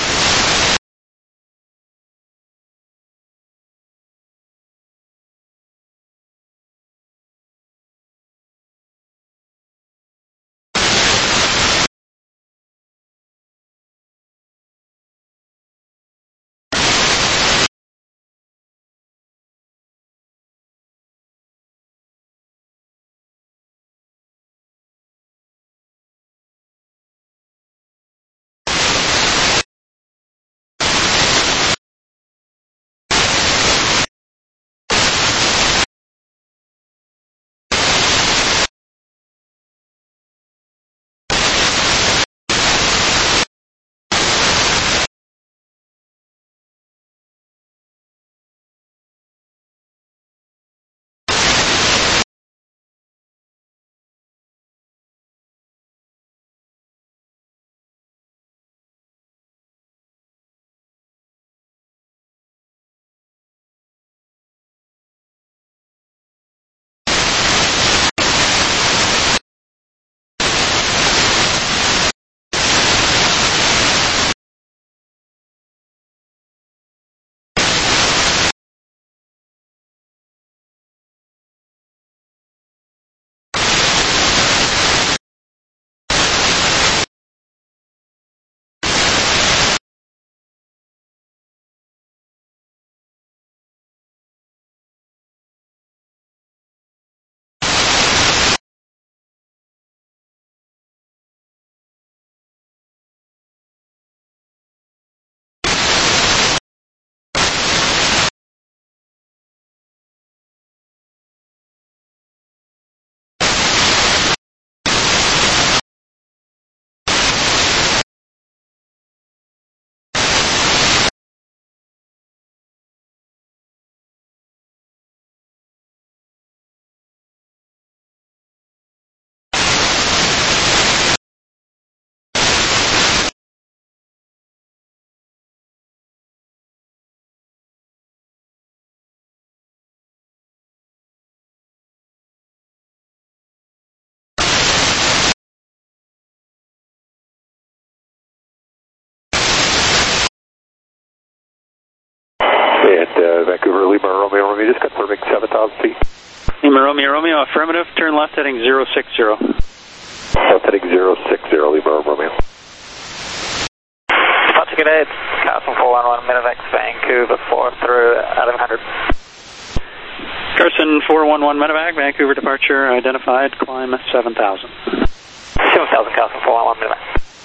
uh, Vancouver, Lima, Romeo, Romeo, just confirming seven thousand feet. Lima, Romeo, Romeo, affirmative, turn left heading zero six zero. Left heading zero six zero, Lima, Romeo. Departure good day, it's Carson four one one, Medevac, Vancouver, four through eleven hundred. Carson four one one, Medevac, Vancouver departure identified, climb seven thousand. seven thousand, Carson four one one, Medevac.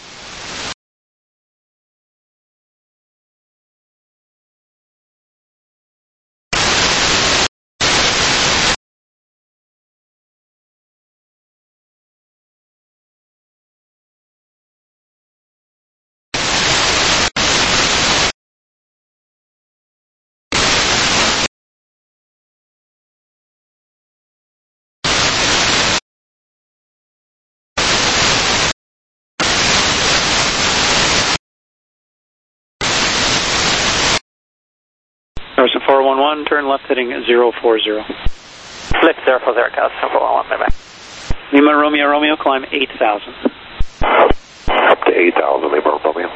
Carson four one one, turn left heading zero four zero. Lift zero four zero, Carson four one one, Medevac. Lima, Romeo, Romeo, climb eight thousand. Up to eight thousand, Lima, Romeo.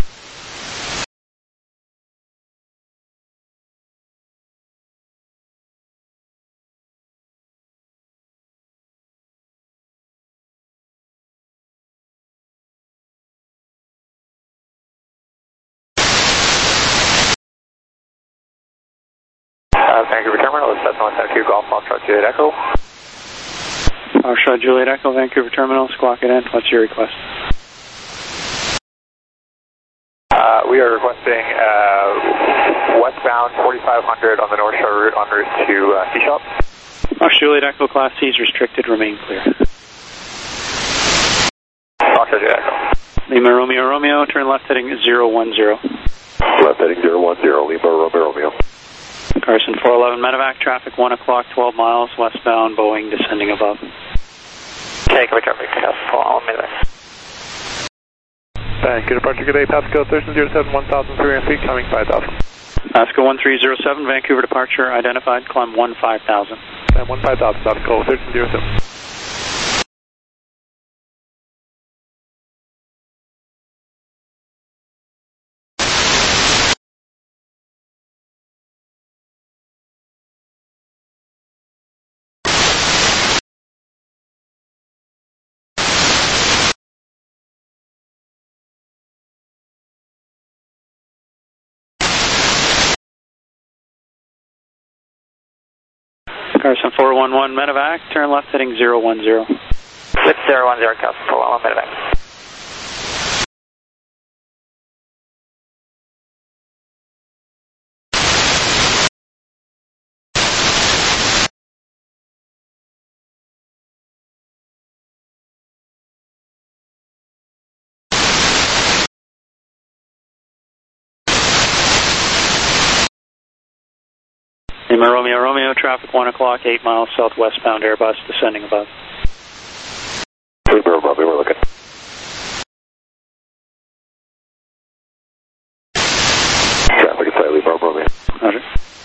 Uh, Vancouver Terminal, it's Cessna one seven two Golf, Foxtrot Juliet Echo. Foxtrot Juliet Echo, Vancouver Terminal, squawk it in. What's your request? Uh, we are requesting uh, westbound forty-five hundred on the North Shore route en route to uh, Seashop. Fox Juliet Echo, Class C is restricted, remain clear. Foxtrot Juliet Echo. Lima, Romeo, Romeo, turn left heading zero one zero. Left heading zero one zero, Lima, Romeo, Romeo. Carson four eleven, Medevac, traffic one o'clock, twelve miles, westbound, Boeing descending above. Take over traffic, Carson four one one, Medevac. Thank you, departure good day, Pasco thirteen zero seven, one thousand three hundred feet, climbing five thousand. Pasco one three zero seven, Vancouver departure identified, climb one five thousand. Climb one five thousand, Pasco thirteen zero seven. Carson four one one, Medevac, turn left heading zero one zero. Lift zero one zero, Carson four one one, Medevac. Lima, Romeo, Romeo, traffic one o'clock, eight miles southwestbound, Airbus descending above. Lima, Romeo, we're looking. Traffic inside Lima, Romeo. Roger.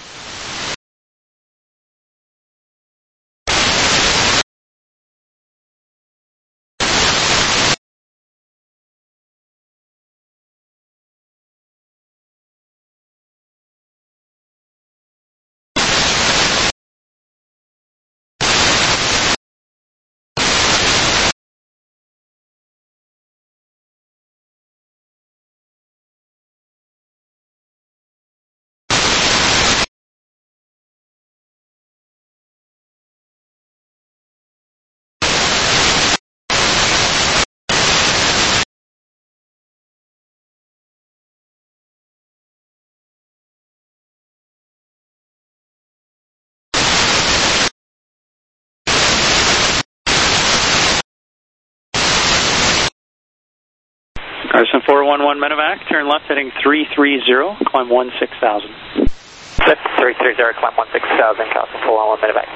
Carson four one one, Medevac, turn left heading three three zero, climb one six thousand. Lift three three zero, climb one six thousand, Carson four one one, Medevac.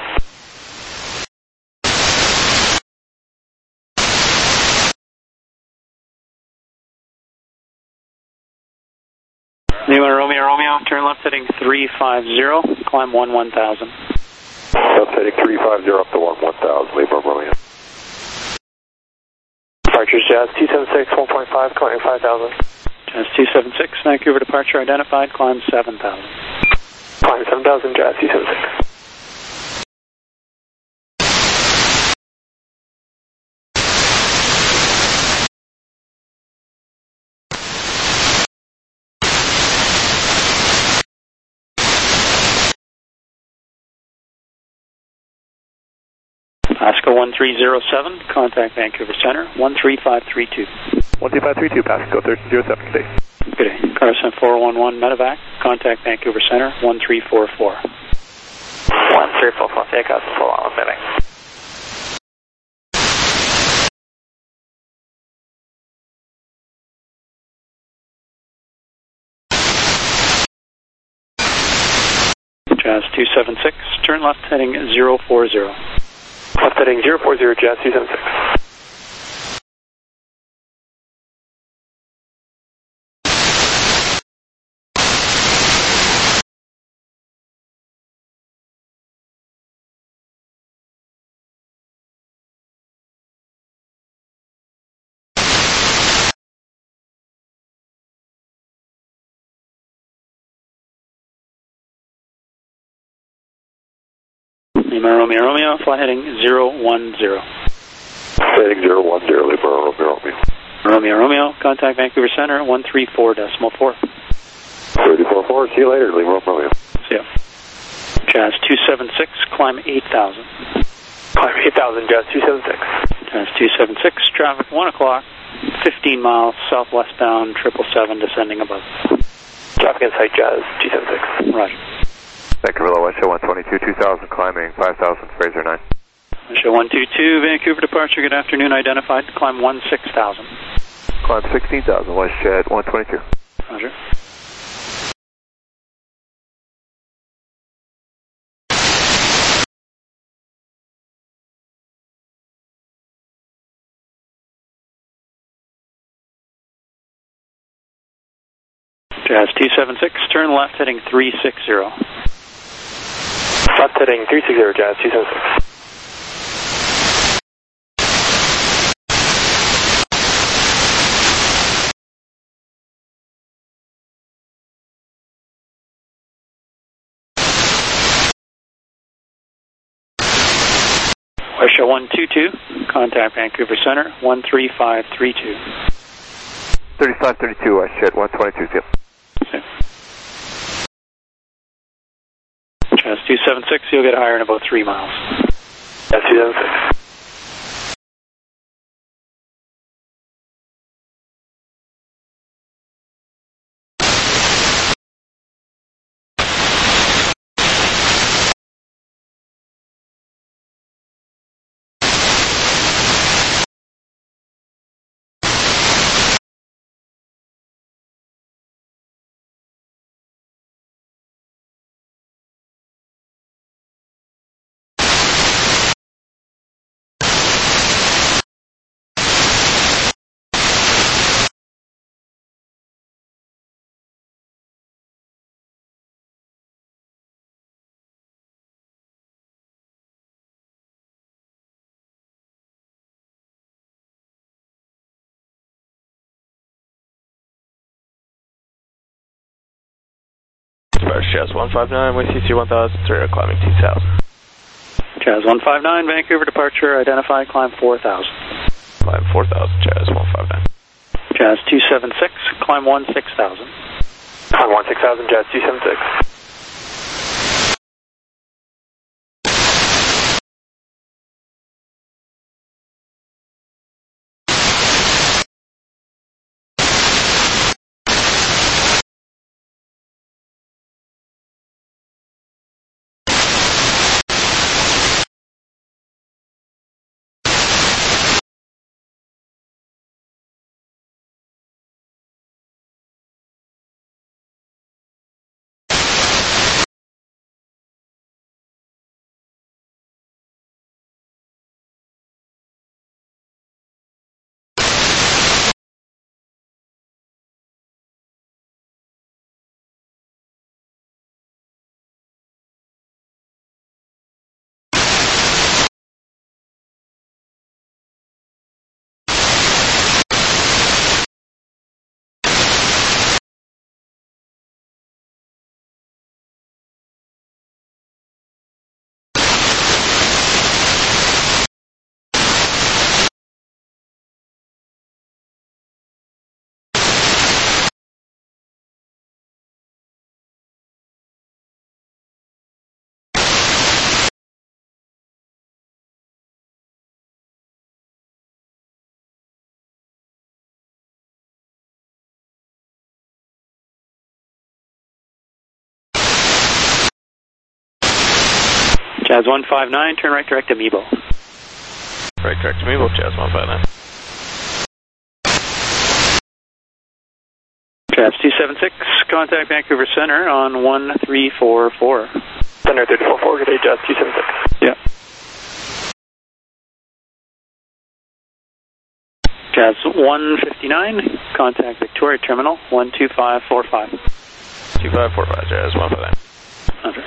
Lima, Romeo, Romeo, turn left heading three five zero, climb one one thousand. Left heading three five zero up to one one thousand, Lima, Romeo. Departures Jazz two seven six, one point five, climbing five thousand. Jazz two seven six, Vancouver departure identified, climb seven thousand. Climb climbing seven thousand, Jazz two seven six. Pasco one three zero seven, contact Vancouver Center, one three five three two. one three five three two, Pasco thirteen zero seven, good day. Good day. Carson four one one Medevac, contact Vancouver Center, one three four four. one three four four, take us four one one, Medevac. Jazz two seven six, turn left heading zero four zero. Left heading zero four zero, Jazz two seven six. Lima Romeo Romeo, flight heading zero one zero. Heading zero one zero, Lima Romeo Romeo. Romeo Romeo, contact Vancouver Center, one three four decimal four. thirty four four, see you later, Lima Romeo. See ya. Jazz two seven six, climb eight thousand. Climb eight thousand, Jazz two seven six. Jazz two seven six, traffic one o'clock, fifteen miles, southwestbound, triple seven, descending above. Traffic in sight, Jazz two seven six. Roger. Vancouver Low, West Show one twenty-two, two thousand, climbing five thousand, Fraser nine. Show one two two, Vancouver departure, good afternoon, identified, climb one six thousand. Climb sixteen thousand, West Jet one twenty-two. Roger. Jazz two seven six, turn left heading three six zero. Left heading three six zero, Jazz two seven six. West Show one two two, contact Vancouver Center, one three five three two. thirty-five thirty-two, West Jet one twenty-two, yep. Jazz two seven six, you'll get higher in about three miles. Jazz two seven six. Jazz one five nine, with C C one thousand, three, climbing two thousand. Jazz one five nine, Vancouver departure, identified, climb four thousand. Climb four thousand, Jazz one five nine. Jazz two seven six, climb one six thousand. Climb one six thousand, Jazz two seven six. Jazz one five nine, turn right direct to Mebo. Right direct to Mebo, Jazz one five nine. Jazz two seven six, contact Vancouver Center on one three four four. Center three four four, good day, Jazz two seven six. Yeah. Jazz one fifty-nine, contact Victoria Terminal one two five four five. two five four five, Jazz one five nine. Roger.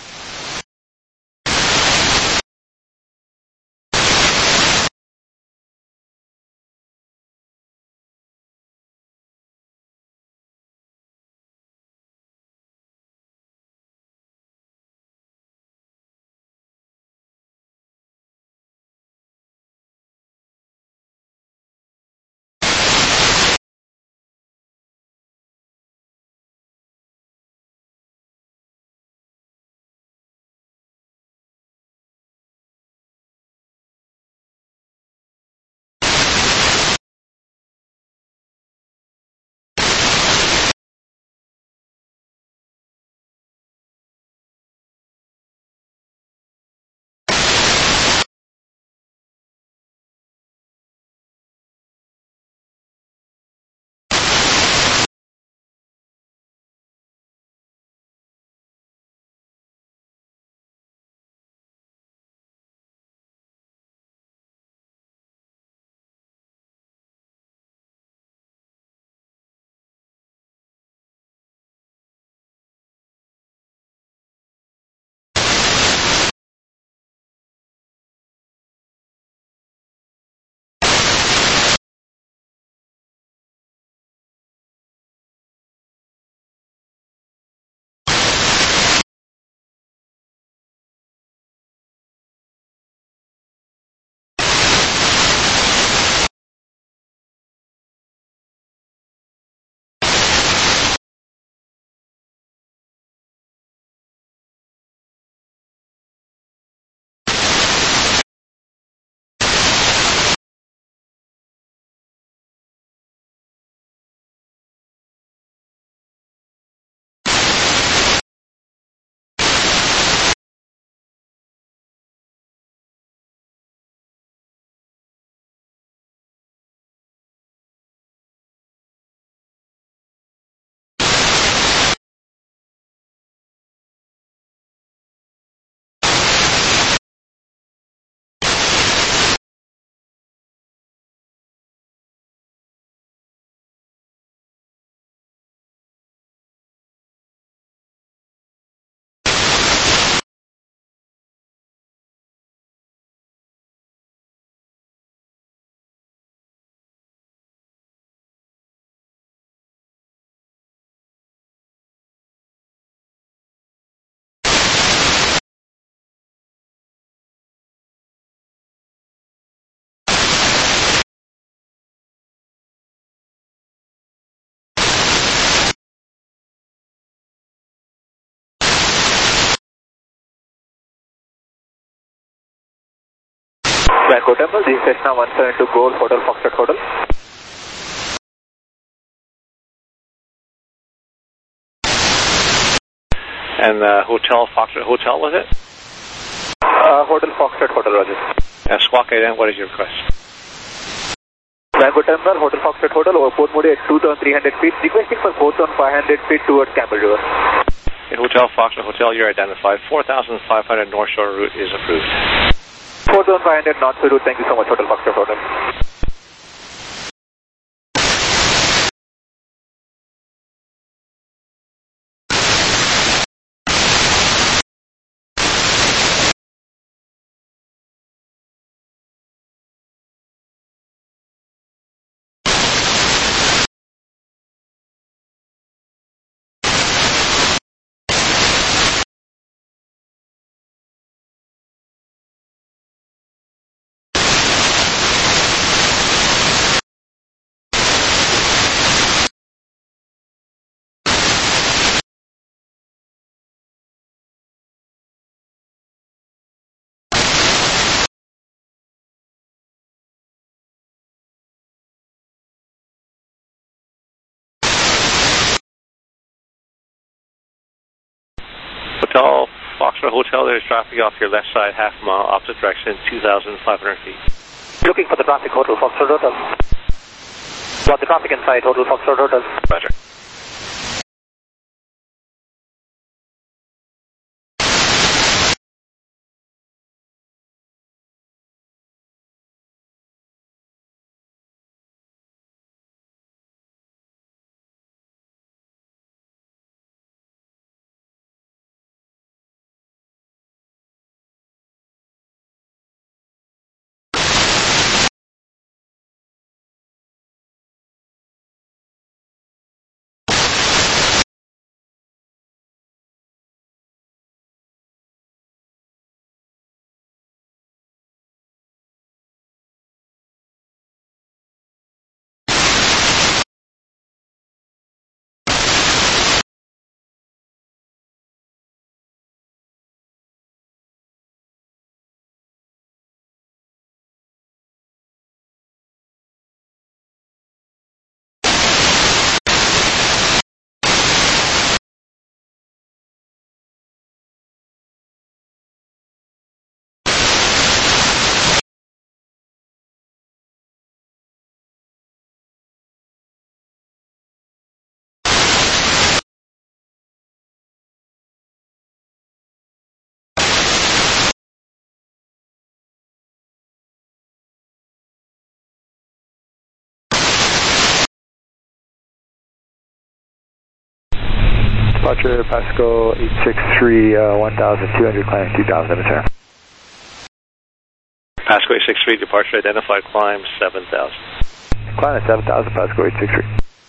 Vancouver Temple, this is Cessna one seven two Gold Hotel Foxtrot Hotel. And uh, Hotel Foxtrot Hotel, was it? Uh, Hotel Foxtrot Hotel, Roger. Uh, Squawk eight N, what is your request? Vancouver Temple, Hotel Foxtrot Hotel, over port mode at two thousand three hundred feet, requesting for four thousand five hundred feet towards Campbell River. In Hotel Foxtrot Hotel, you're identified. four thousand five hundred North Shore route is approved. four thousand five hundred North Shore route, thank you so much, Hotel Foxtrot Hotel. Hotel Foxtrot Hotel, there's traffic off your left side, half mile, opposite direction, two thousand five hundred feet. Looking for the traffic, Hotel Foxtrot Hotel. Got the traffic inside, Hotel Foxtrot Hotel. Roger. Departure Pasco eight six three, uh, one thousand two hundred, climbing two thousand, return. Pasco eight six three, departure identified, climb seven thousand. Climb at seven thousand, Pasco eight six three.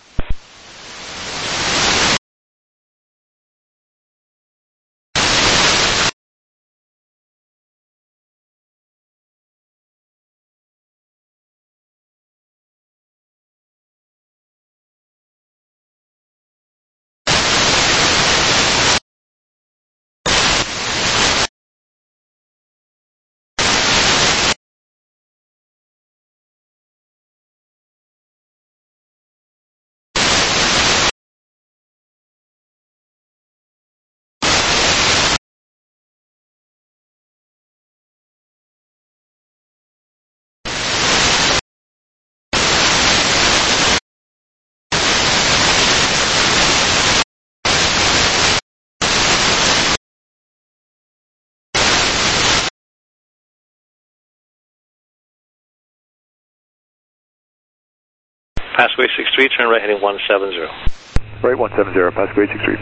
Pasco eight six three, turn right heading one seven zero. Right one seven zero, Pasco eight six three.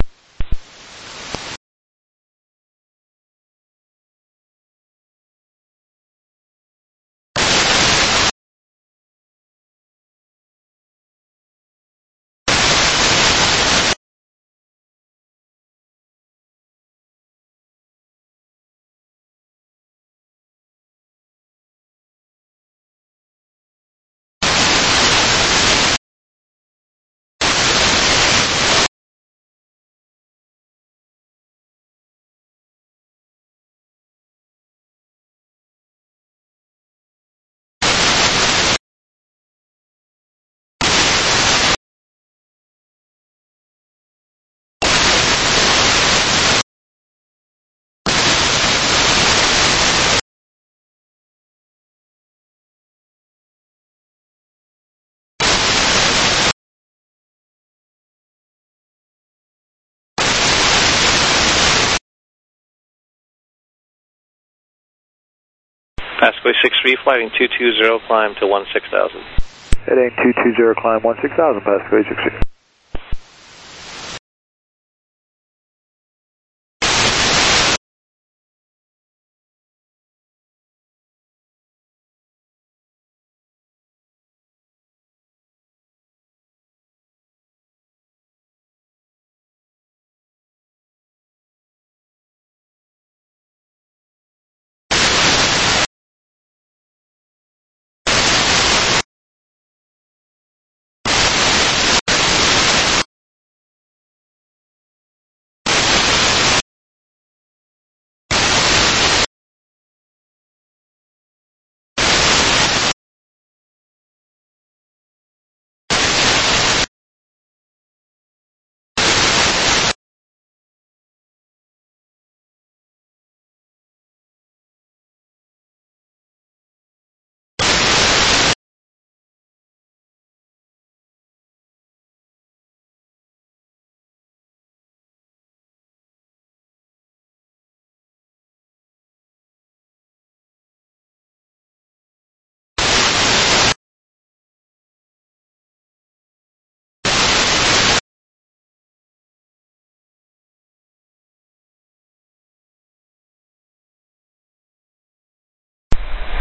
Pasco eight six three, flighting two two zero, climb to one six thousand. Heading two two zero, climb one six thousand, Pasco eight six three.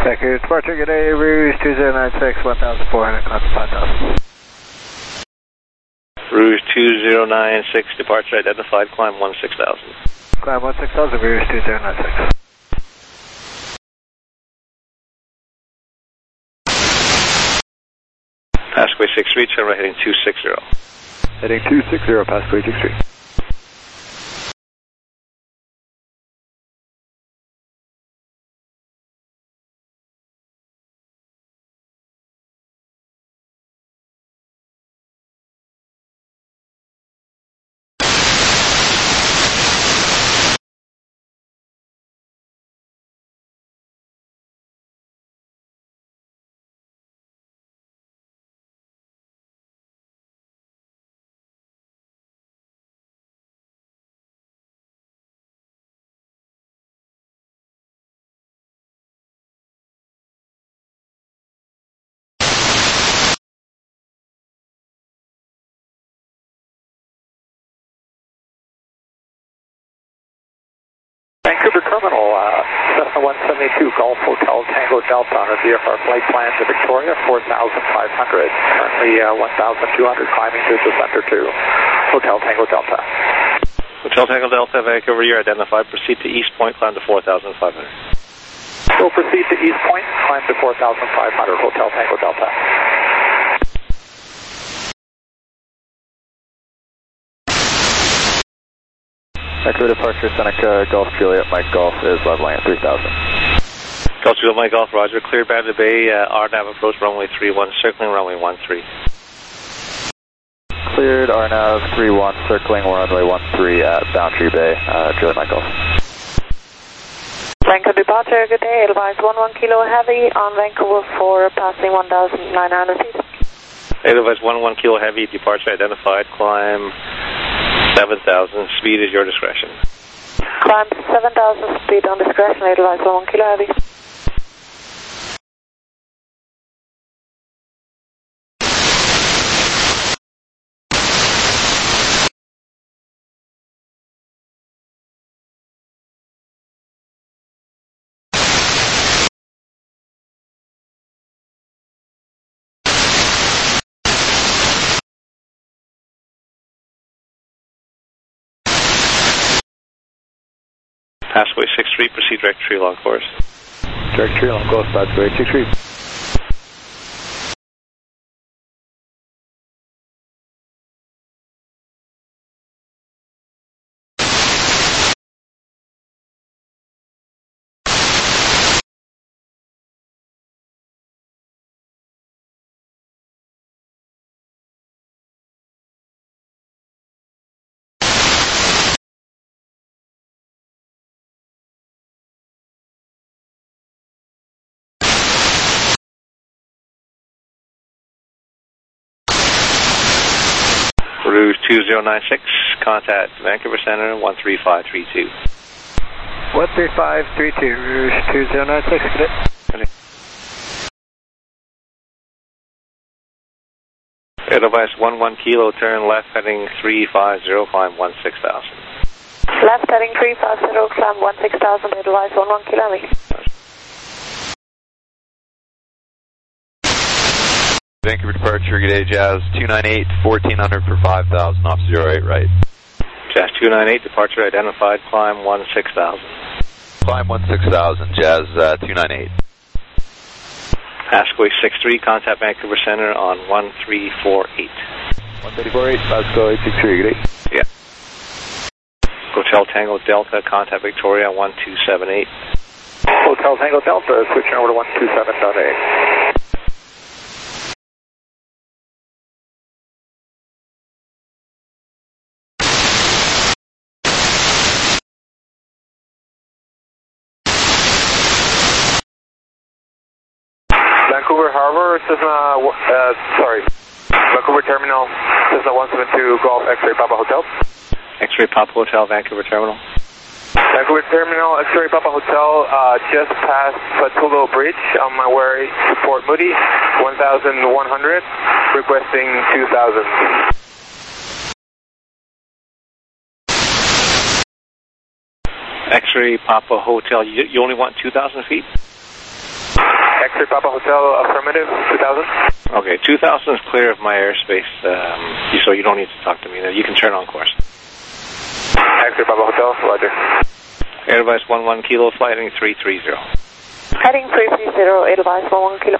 Vancouver departure, good day, Rouge two zero nine six, one thousand four hundred, climb to five thousand. Rouge two zero nine six, departure identified, climb one six thousand. Climb one six thousand, Rouge two zero nine six. Passway six three, turn right heading two six zero. Heading two six zero, Passway six three. Vancouver Terminal, uh, Cessna one seventy-two, Golf Hotel Tango Delta on a V F R flight plan to Victoria, four thousand five hundred. Currently uh, one thousand two hundred, climbing to descender to Hotel Tango Delta. Hotel Tango Delta, Vancouver, you're identified. Proceed to East Point, climb to four thousand five hundred. So proceed to East Point, climb to four thousand five hundred, Hotel Tango Delta. Vancouver departure, Seneca, Golf Juliet, Mike Golf is leveling at three thousand. Golf Juliet, Mike Golf, Roger. Clear Boundary Bay, uh, R NAV approach runway three one, circling runway one three. Cleared R NAV three one, circling runway one three at Boundary Bay, uh, Juliet, Mike Golf. Vancouver departure, good day, advise one one kilo heavy on Vancouver for passing one thousand nine hundred feet. Advise one one kilo heavy, departure identified, climb seven thousand, speed is your discretion. Climb seven thousand, speed on discretion, advise one one kilo heavy. Passway six three, proceed direct tree long course. Direct tree long course, Passway six three. Rouge two zero nine six, contact Vancouver Center one three five three two. one three five three two, Rouge two zero nine six, good day. Advise one one kilo, turn left heading three five zero, climb one six thousand. Left heading three five zero, climb one six thousand, advise one one kilo heavy. Vancouver departure, good day, Jazz two nine eight, fourteen hundred for five thousand, off zero eight right. Jazz two nine eight, departure identified, climb one six thousand. Climb one six thousand, Jazz uh, two nine eight. Passway six three, contact Vancouver Center on one three four eight. one three four eight, Passway six three, good day. Yeah. Hotel Tango Delta, contact Victoria one two seven eight. Hotel Tango Delta, switching over to one two seven dot eight. Vancouver Harbor, Cessna, uh, sorry, Vancouver Terminal, Cessna one seven two, Golf X-Ray Papa Hotel. X-Ray Papa Hotel, Vancouver Terminal. Vancouver Terminal, X-Ray Papa Hotel, uh, just past Patullo Bridge on my way to Port Moody, one thousand one hundred, requesting two thousand. X-Ray Papa Hotel, you, you only want two thousand feet? X-ray Papa Hotel, affirmative, two thousand. Okay, two thousand is clear of my airspace, um, so you don't need to talk to me. You can turn on course. X-ray Papa Hotel, roger. Air Advice one one kilo, flight heading three three zero. Heading three three zero, Air Advice one one kilo.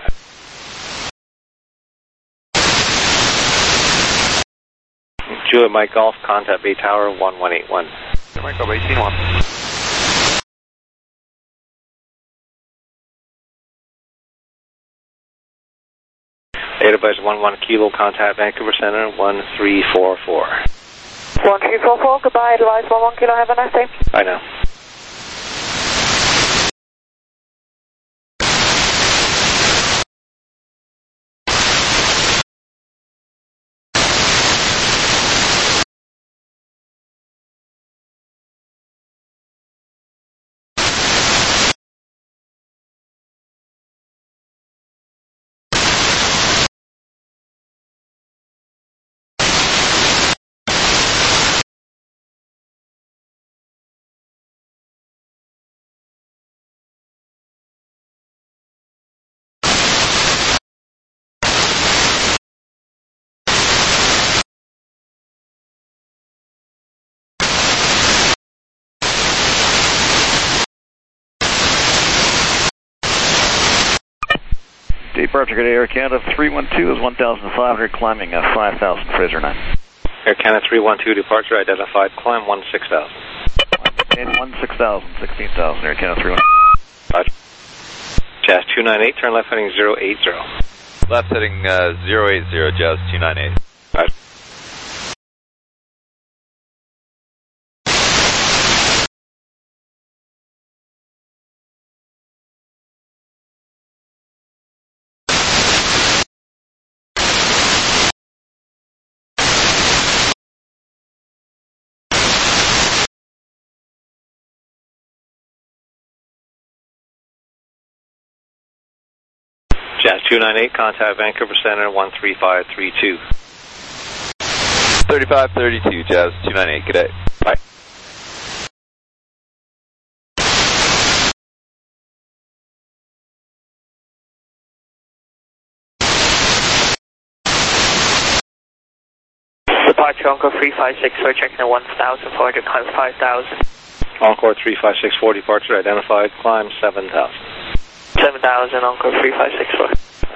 Juliet Mike Golf, contact Bay Tower one one eight one. Mike Golf eighteen one. Air Advice one one kilo, contact Vancouver Center one three four four. one three four four, goodbye, Air Advice one one kilo, have a nice day. Bye now. Departure good Air Canada three one two is one thousand five hundred, climbing uh, five thousand, Fraser nine. Air Canada three one two, departure identified, climb one six thousand. And one six thousand, sixteen thousand, Air Canada three one two. Roger. Jazz two nine eight, turn left heading zero eight zero. Left heading uh, zero eight zero, Jazz two nine eight. Roger. Jazz two nine eight, contact Vancouver Center one three five three two. thirty-five thirty-two, Jazz two nine eight, good day. Bye. Departure Encore three five six four, checking at one thousand four hundred, climb five thousand. Encore three five six four, departure identified, climb seven thousand. seven thousand, Encore three five six four.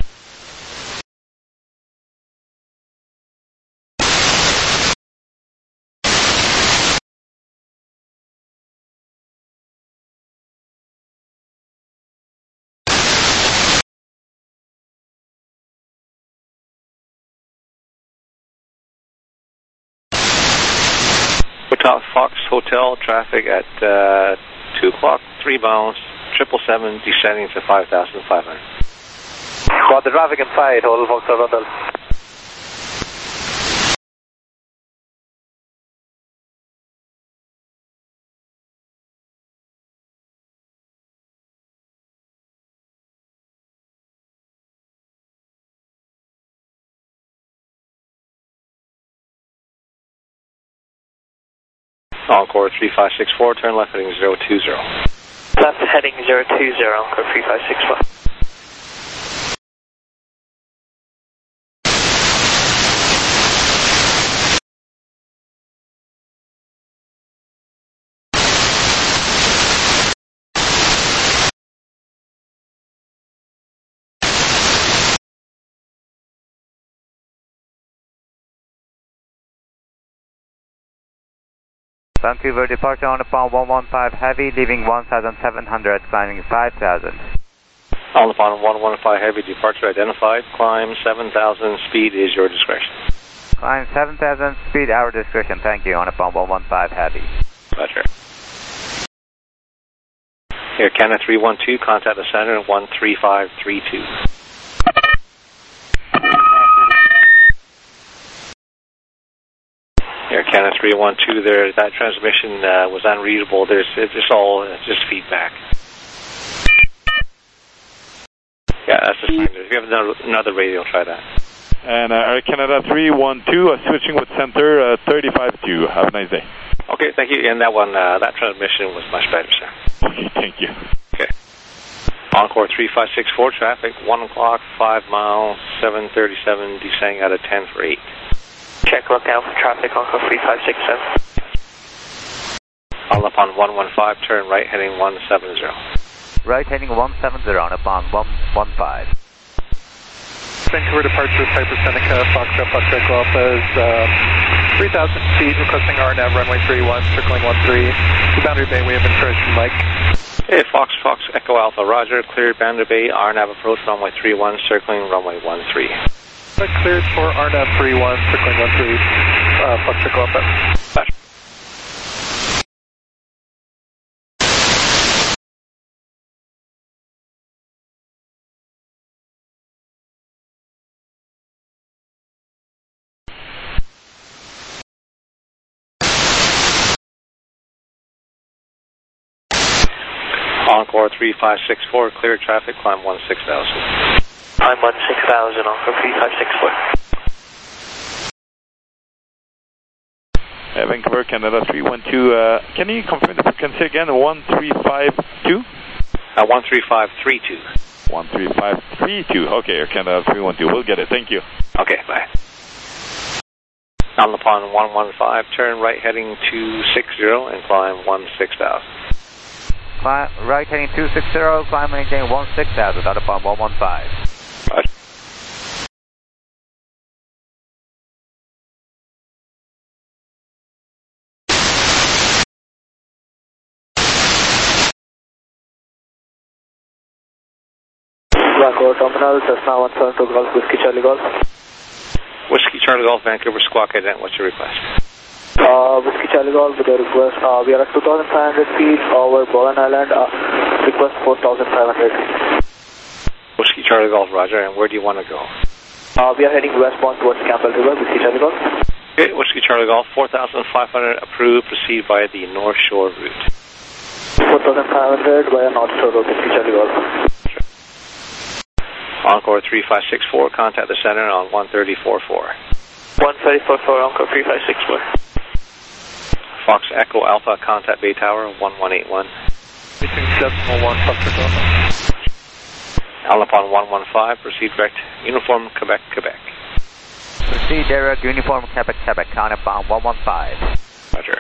Fox Hotel, traffic at uh, two o'clock, three miles, triple seven, descending to five thousand five hundred. Got the traffic inside, Hotel Fox Hotel. Encore three five six four, turn left heading zero two zero. Left heading zero two zero, Encore three five six four. Vancouver departure on the pound one one five heavy, leaving one thousand seven hundred, climbing five thousand. On the pound one one five heavy, departure identified, climb seven thousand, speed is your discretion. Climb seven thousand, speed our discretion, thank you, on the pound one one five heavy. Roger. Air Canada three one two, contact the center one three five three two. Air Canada three one two, there, that transmission uh, was unreadable. There's it's just all it's just feedback. Yeah, that's the sign. If you have another, another radio, try that. And uh, Air Canada three one two, uh, switching with center uh, thirty-five two. Have a nice day. Okay, thank you. And that one, uh, that transmission was much better, sir. Okay, thank you. Okay. Encore three five six four, traffic, one o'clock, five miles, seven thirty-seven, descending out of ten for eight. Check lookout for traffic, Encore three five six seven. On upon one one five, turn right heading one seven zero. Right heading one seven zero on upon one one five. Vancouver departure, Piper Seneca, Foxtrot, Foxtrot Alpha is um, three thousand feet, requesting R N A V, runway three one, circling one three. To Boundary Bay, we have information, Mike. Hey, Fox, Fox, Echo Alpha, Roger, cleared Boundary Bay, R N A V approach, runway three one, circling runway one three. Cleared for R N A V three one, circling one three, uh, Foxtrot Alpha. Roger. Encore three five six four, clear traffic, climb one six thousand. Climb one six thousand, Encore three five six four. Uh, Vancouver, Canada three one two, uh, can you confirm the frequency again? one three five two? Uh, one three five three two. one three five three two, okay, Air Canada three one two, we'll get it, thank you. Okay, bye. On upon one one five, turn right heading two six zero and climb one six thousand. Climb, right heading two six zero, climb maintain one six thousand, out upon one one five. Roger. Bravo Terminal, Cessna one seven two Golf, Whiskey Charlie Golf. Whiskey Charlie Golf, Vancouver, Squawk Ident, what's your request? Uh, Whiskey Charlie Golf with a request. Uh, we are at two thousand five hundred feet over Bowen Island. Uh, request four thousand five hundred. Whiskey Charlie Golf, Roger, and where do you want to go? Uh, we are heading westbound towards Campbell River, Whiskey Charlie Golf. Okay, Whiskey Charlie Golf, four thousand five hundred approved, proceed via the North Shore route. four thousand five hundred via North Shore route, Whiskey Charlie Golf. Sure. Encore three five six four, contact the center on one thirty four four. one thirty four four, Encore three five six four. Fox Echo Alpha, contact Bay Tower, one one eight one. Reaching decimal one, Foxtrot Alpha. Al upon one one five, proceed direct, Uniform, Quebec, Quebec. Proceed direct, Uniform, Quebec, Quebec, count upon one one five. Roger.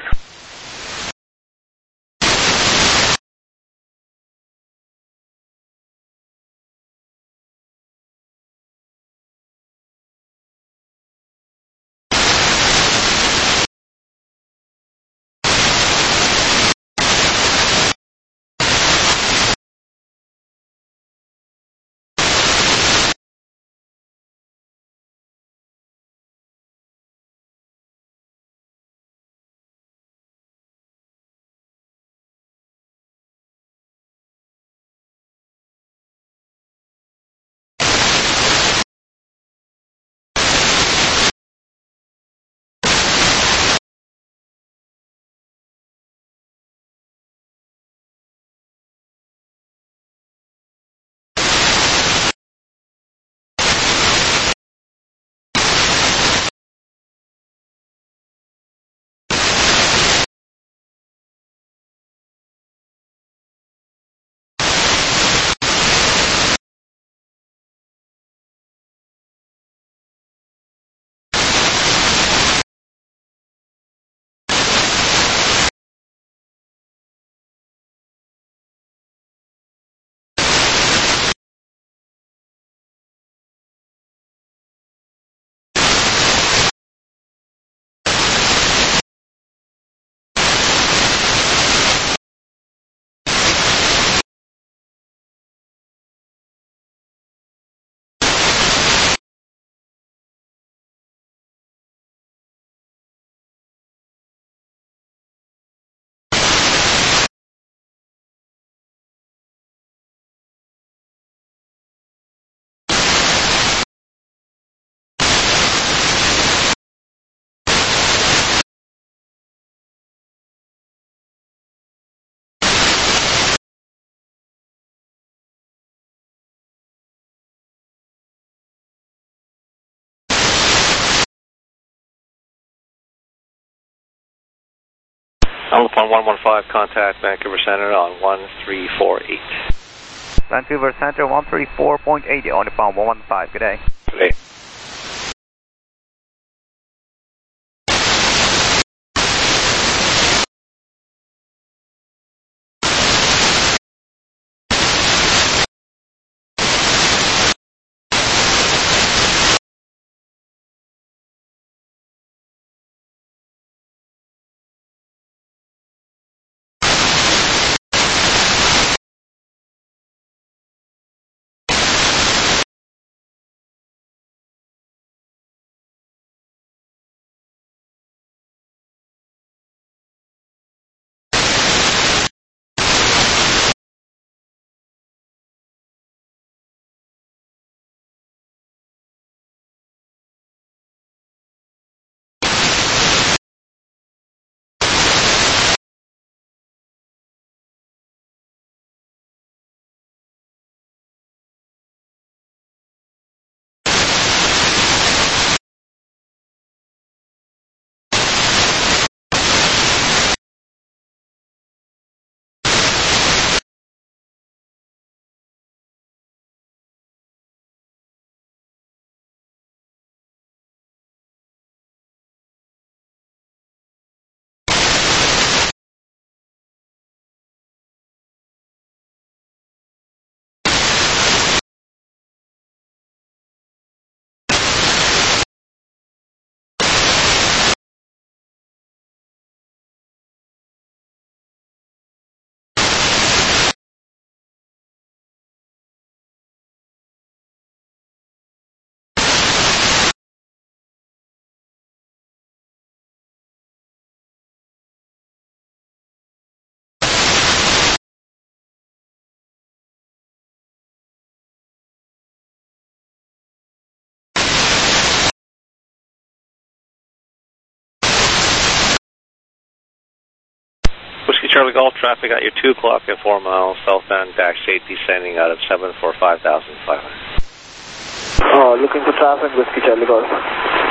Al upon one one five, contact Vancouver Center on one three four eight. Vancouver Center one thirty-four point eight zero, only pound one one five. Good day. Good day. Whiskey Charlie Golf traffic at your two o'clock and four miles southbound dash eight descending out of seven for five thousand five hundred. Uh, looking for traffic, Whiskey Charlie Golf.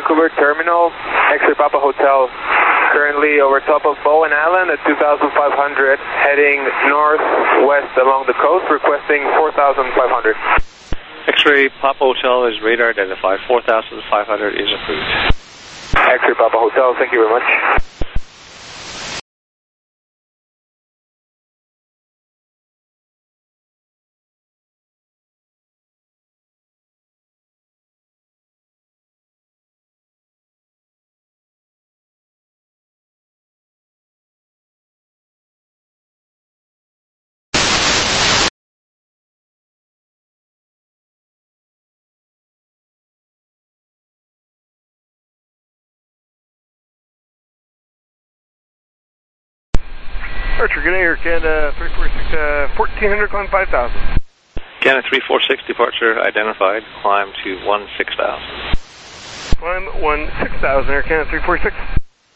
Vancouver Terminal, X-Ray Papa Hotel, currently over top of Bowen Island at two thousand five hundred, heading northwest along the coast, requesting four thousand five hundred. X-Ray Papa Hotel is radar identified, four thousand five hundred is approved. X-Ray Papa Hotel, thank you very much. Archer, good day, Air Canada three four six, uh, fourteen hundred, climb five thousand. Canada three four six, departure identified, climb to one six thousand. Climb one six thousand, Air Canada three four six.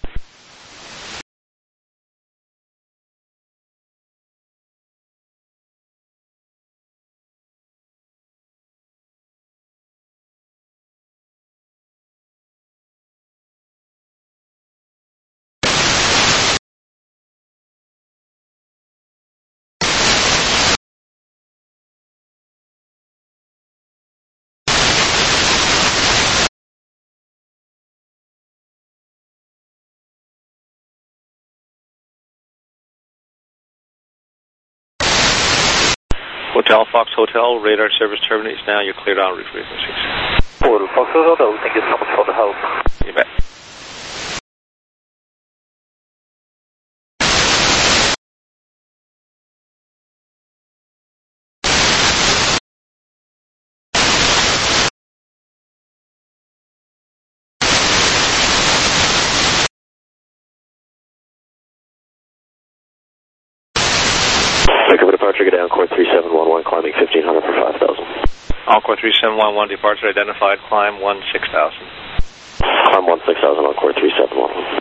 Hotel Fox Hotel, radar service terminates now, you're cleared on route frequencies. Hotel Fox Hotel, thank you so much for the help. You bet. Vancouver departure, get down, Encore three seven one one, climbing fifteen hundred for five thousand. Encore three seven one one, departure identified, climb one six thousand. Climb one six thousand, Encore three seven one one.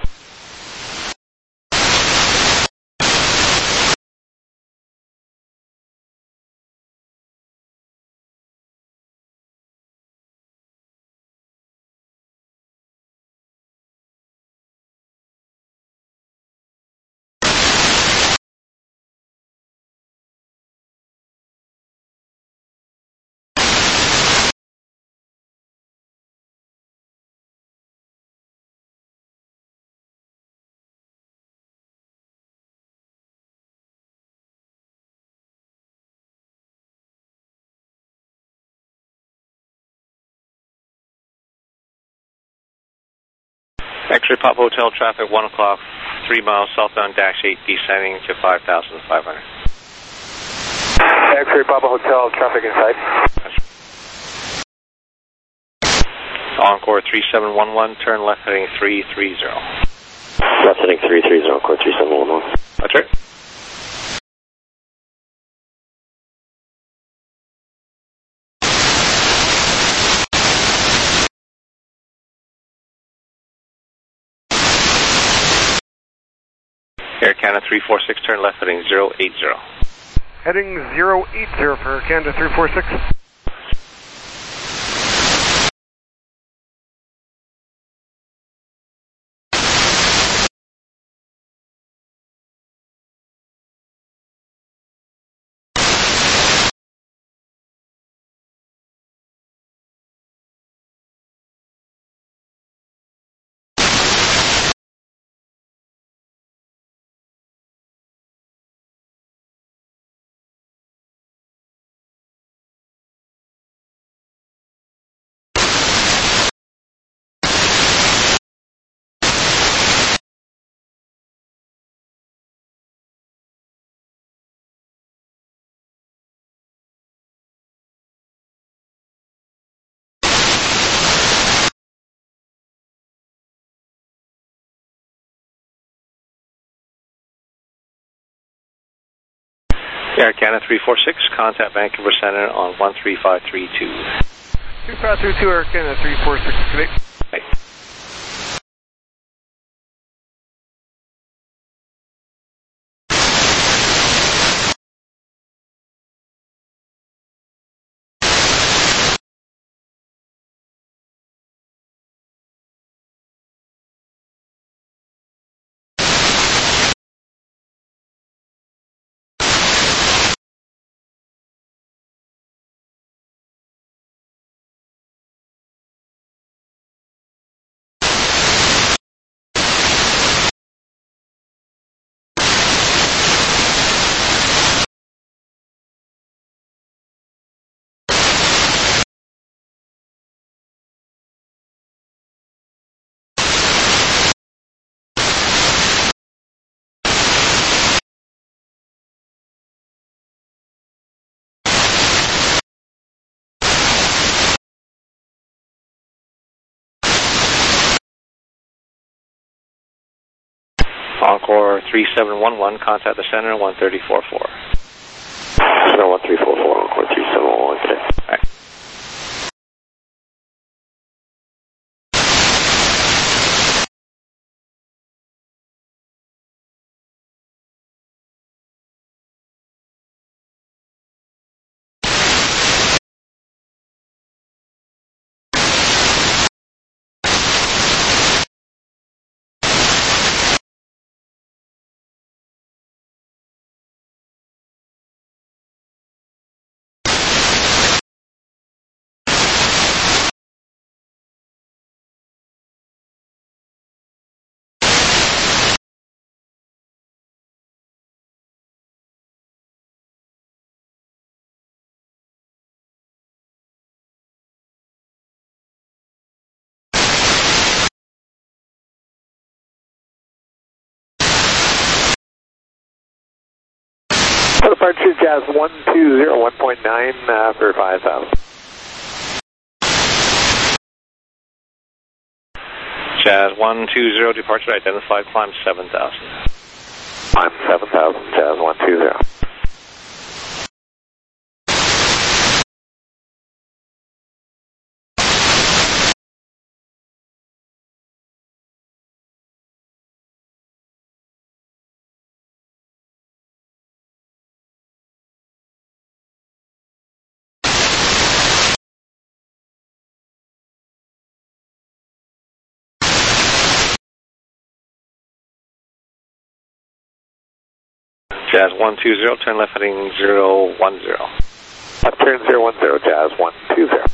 X-Ray Pop Hotel traffic, one o'clock, three miles southbound dash eight, descending to five thousand five hundred. X-Ray Papa Hotel, traffic inside. Encore three seven one one, turn left heading three three zero. Left heading three three zero, Encore three seven one one. That's right. Air Canada three four six, turn left heading zero eight zero. Heading zero eight zero for Air Canada three four six. Air Canada three four six, contact Vancouver Center on one three five three two. three five three two, Air Canada three four six, good day. Bye. Encore three seven one one, contact the center, one three four four. Center one three four four, Encore three seven one one today. All right. Departure Jazz one two zero, one point nine uh, for five thousand. Jazz one two zero, departure identified, climb seven thousand. Climb seven thousand, Jazz one two zero. Jazz one two zero, turn left heading zero one zero. Left turn zero one zero, Jazz one two zero.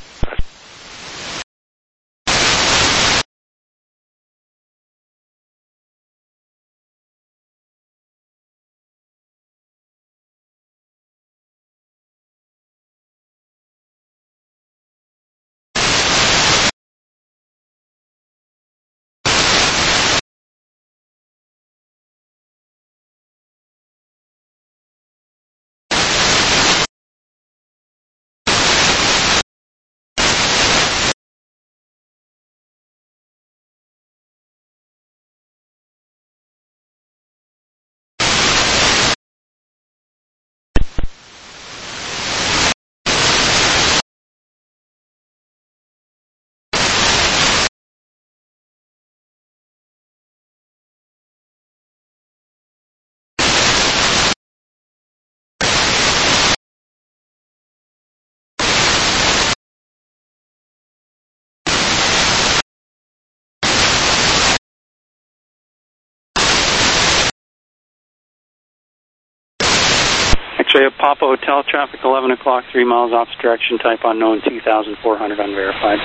X-ray Papa Hotel, traffic eleven o'clock, three miles off direction, type unknown, two thousand four hundred unverified.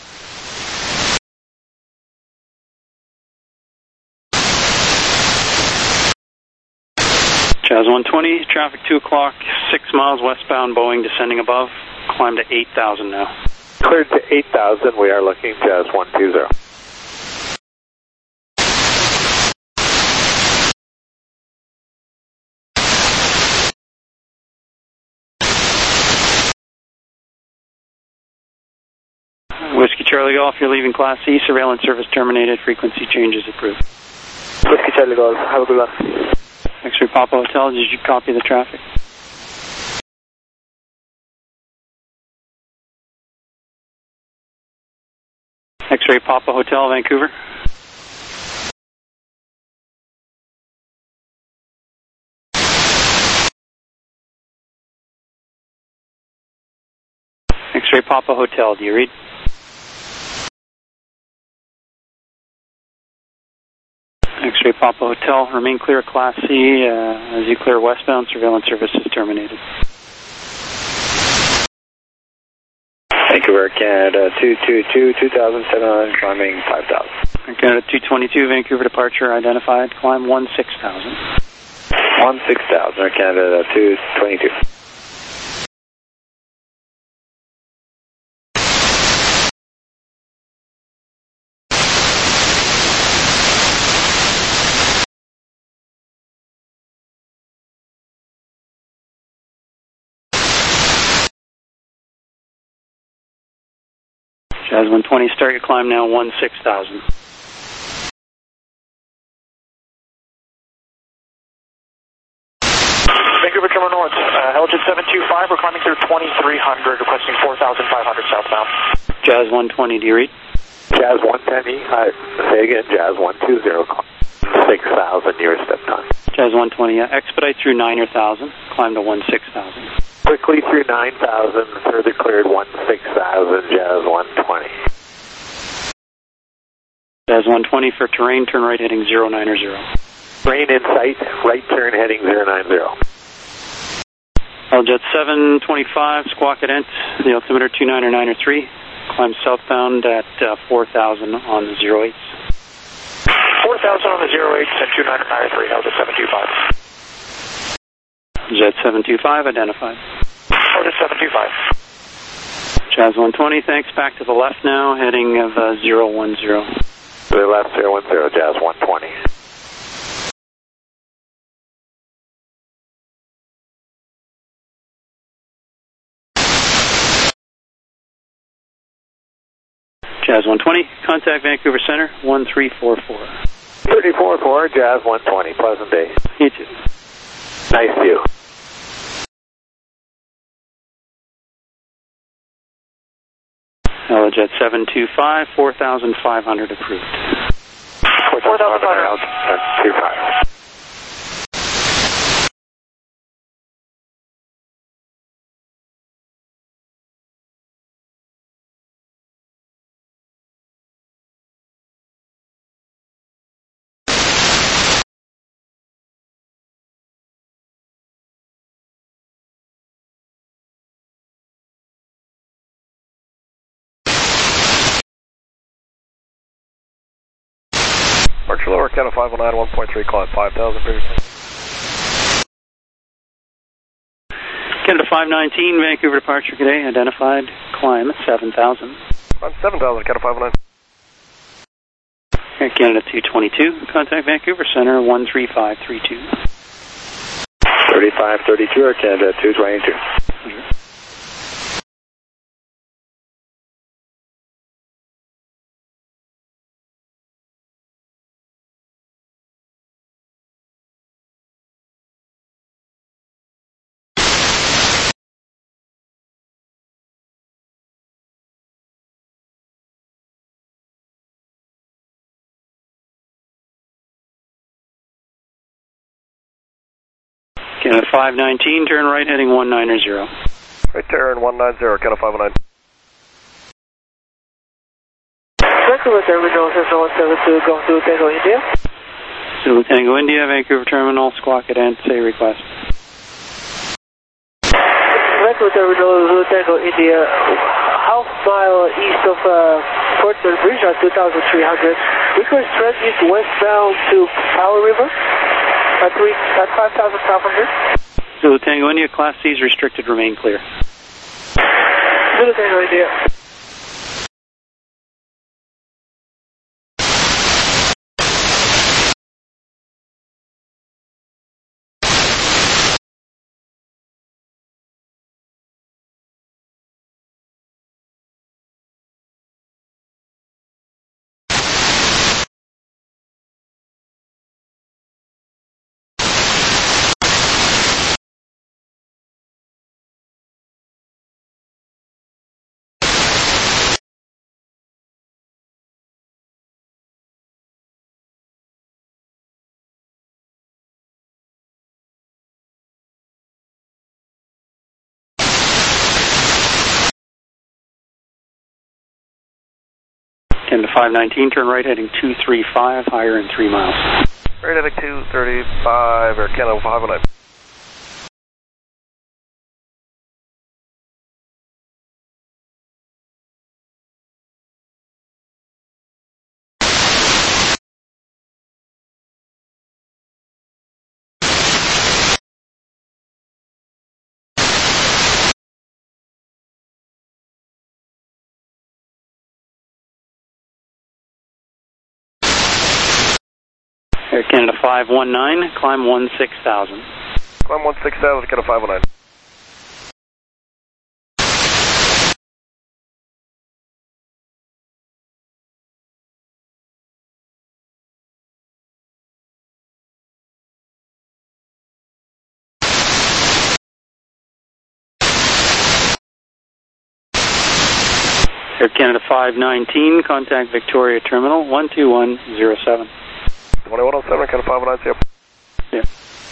Jazz one twenty, traffic two o'clock, six miles westbound, Boeing descending above, climb to eight thousand now. Cleared to eight thousand, we are looking Jazz one two zero. Whiskey Charlie Golf, you're leaving Class C, surveillance service terminated, frequency changes approved. Whiskey Charlie Golf, have a good one. X-ray Papa Hotel, did you copy the traffic? X-ray Papa Hotel, Vancouver. X-ray Papa Hotel, do you read? X-ray Papa Hotel, remain clear of Class C. Uh, as you clear westbound, surveillance service is terminated. Vancouver, Canada two two two, two thousand seven hundred, climbing five thousand. Canada two twenty-two, Vancouver departure identified, climb one six thousand. one six thousand, Canada two twenty-two. Jazz one twenty, start your climb now, one six thousand. hundred, requesting four thousand five hundred southbound. Jazz one twenty, do you read? Jazz one ten, uh, say again, Jazz one two zero, six thousand nearest step time. Jazz one twenty, yeah. Expedite through nine thousand, climb to one six thousand. Quickly through nine thousand, further cleared one six thousand, Jazz one twenty. Jazz one twenty for terrain, turn right heading zero nine zero. Rain in sight, right turn heading zero nine zero. Jet seven twenty-five, squawk at Ent, the altimeter two nine nine three, climb southbound at uh, four thousand on the zero eights. four thousand on the zero eights and two nine nine three, held at seven two five. Jet seven two five, identified. Held at seven two five. Jazz one twenty, thanks, back to the left now, heading of uh, zero one zero. To the left, zero one zero, Jazz one twenty. Jazz one twenty, contact Vancouver Center, one three four four. three four four, Jazz one twenty, pleasant day. You too. Nice view. Jet seven two five, four thousand five hundred approved. four thousand five hundred. two five. Archer lower, Canada five one nine, one point three, climb five thousand. Canada five nineteen, Vancouver departure today, identified, climb seven thousand. Climb seven thousand, Canada five one nine. Air Canada two twenty-two, contact Vancouver Center, one three five three two. thirty-five thirty-two, Air Canada two twenty-two. Canada five nineteen, turn right heading one nine zero. Right turn one nine zero, Canada five one nine. Vancouver Terminal, one seven two, go to Tango India. Zulu Tango India, Vancouver Terminal, squawk at Ent, say request. Vancouver Terminal, Zulu Tango India, half mile east of uh, Portland Bridge at two thousand three hundred. Request transit westbound to Powell River. At, three, at five thousand five hundred. Zulu Tango India, Class C's restricted, remain clear. Zulu Tango India. Canada five nineteen, turn right heading two three five, higher in three miles. Right heading two thirty-five, Air Canada five one nine. Air Canada five one nine, climb one six thousand. Climb one six thousand, Canada five one nine. Air Canada five nineteen, contact Victoria Terminal one two one zero seven. twenty-one oh seven, Canada five nineteen. Yeah.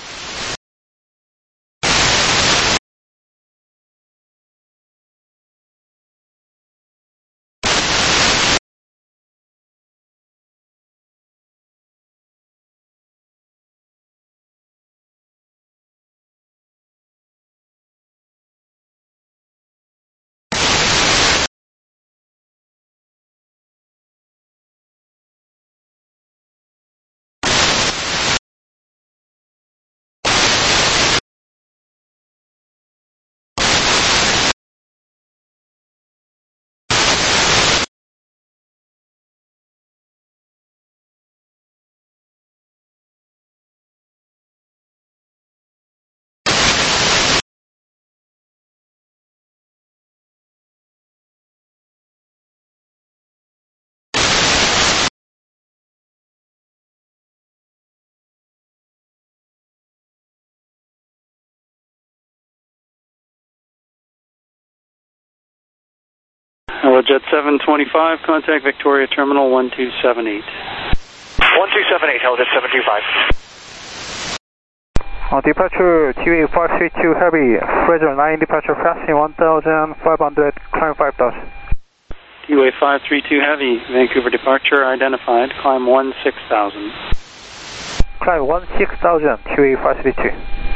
Hello, Jet seven twenty-five, contact Victoria Terminal one two seven eight. one two seven eight, Hello, Jet seven two five. Uh, departure T V five three two Heavy, Fraser nine, departure passing one thousand five hundred, climb five thousand. T V five three two Heavy, Vancouver departure identified, climb one six thousand. Climb one six thousand, T V five three two.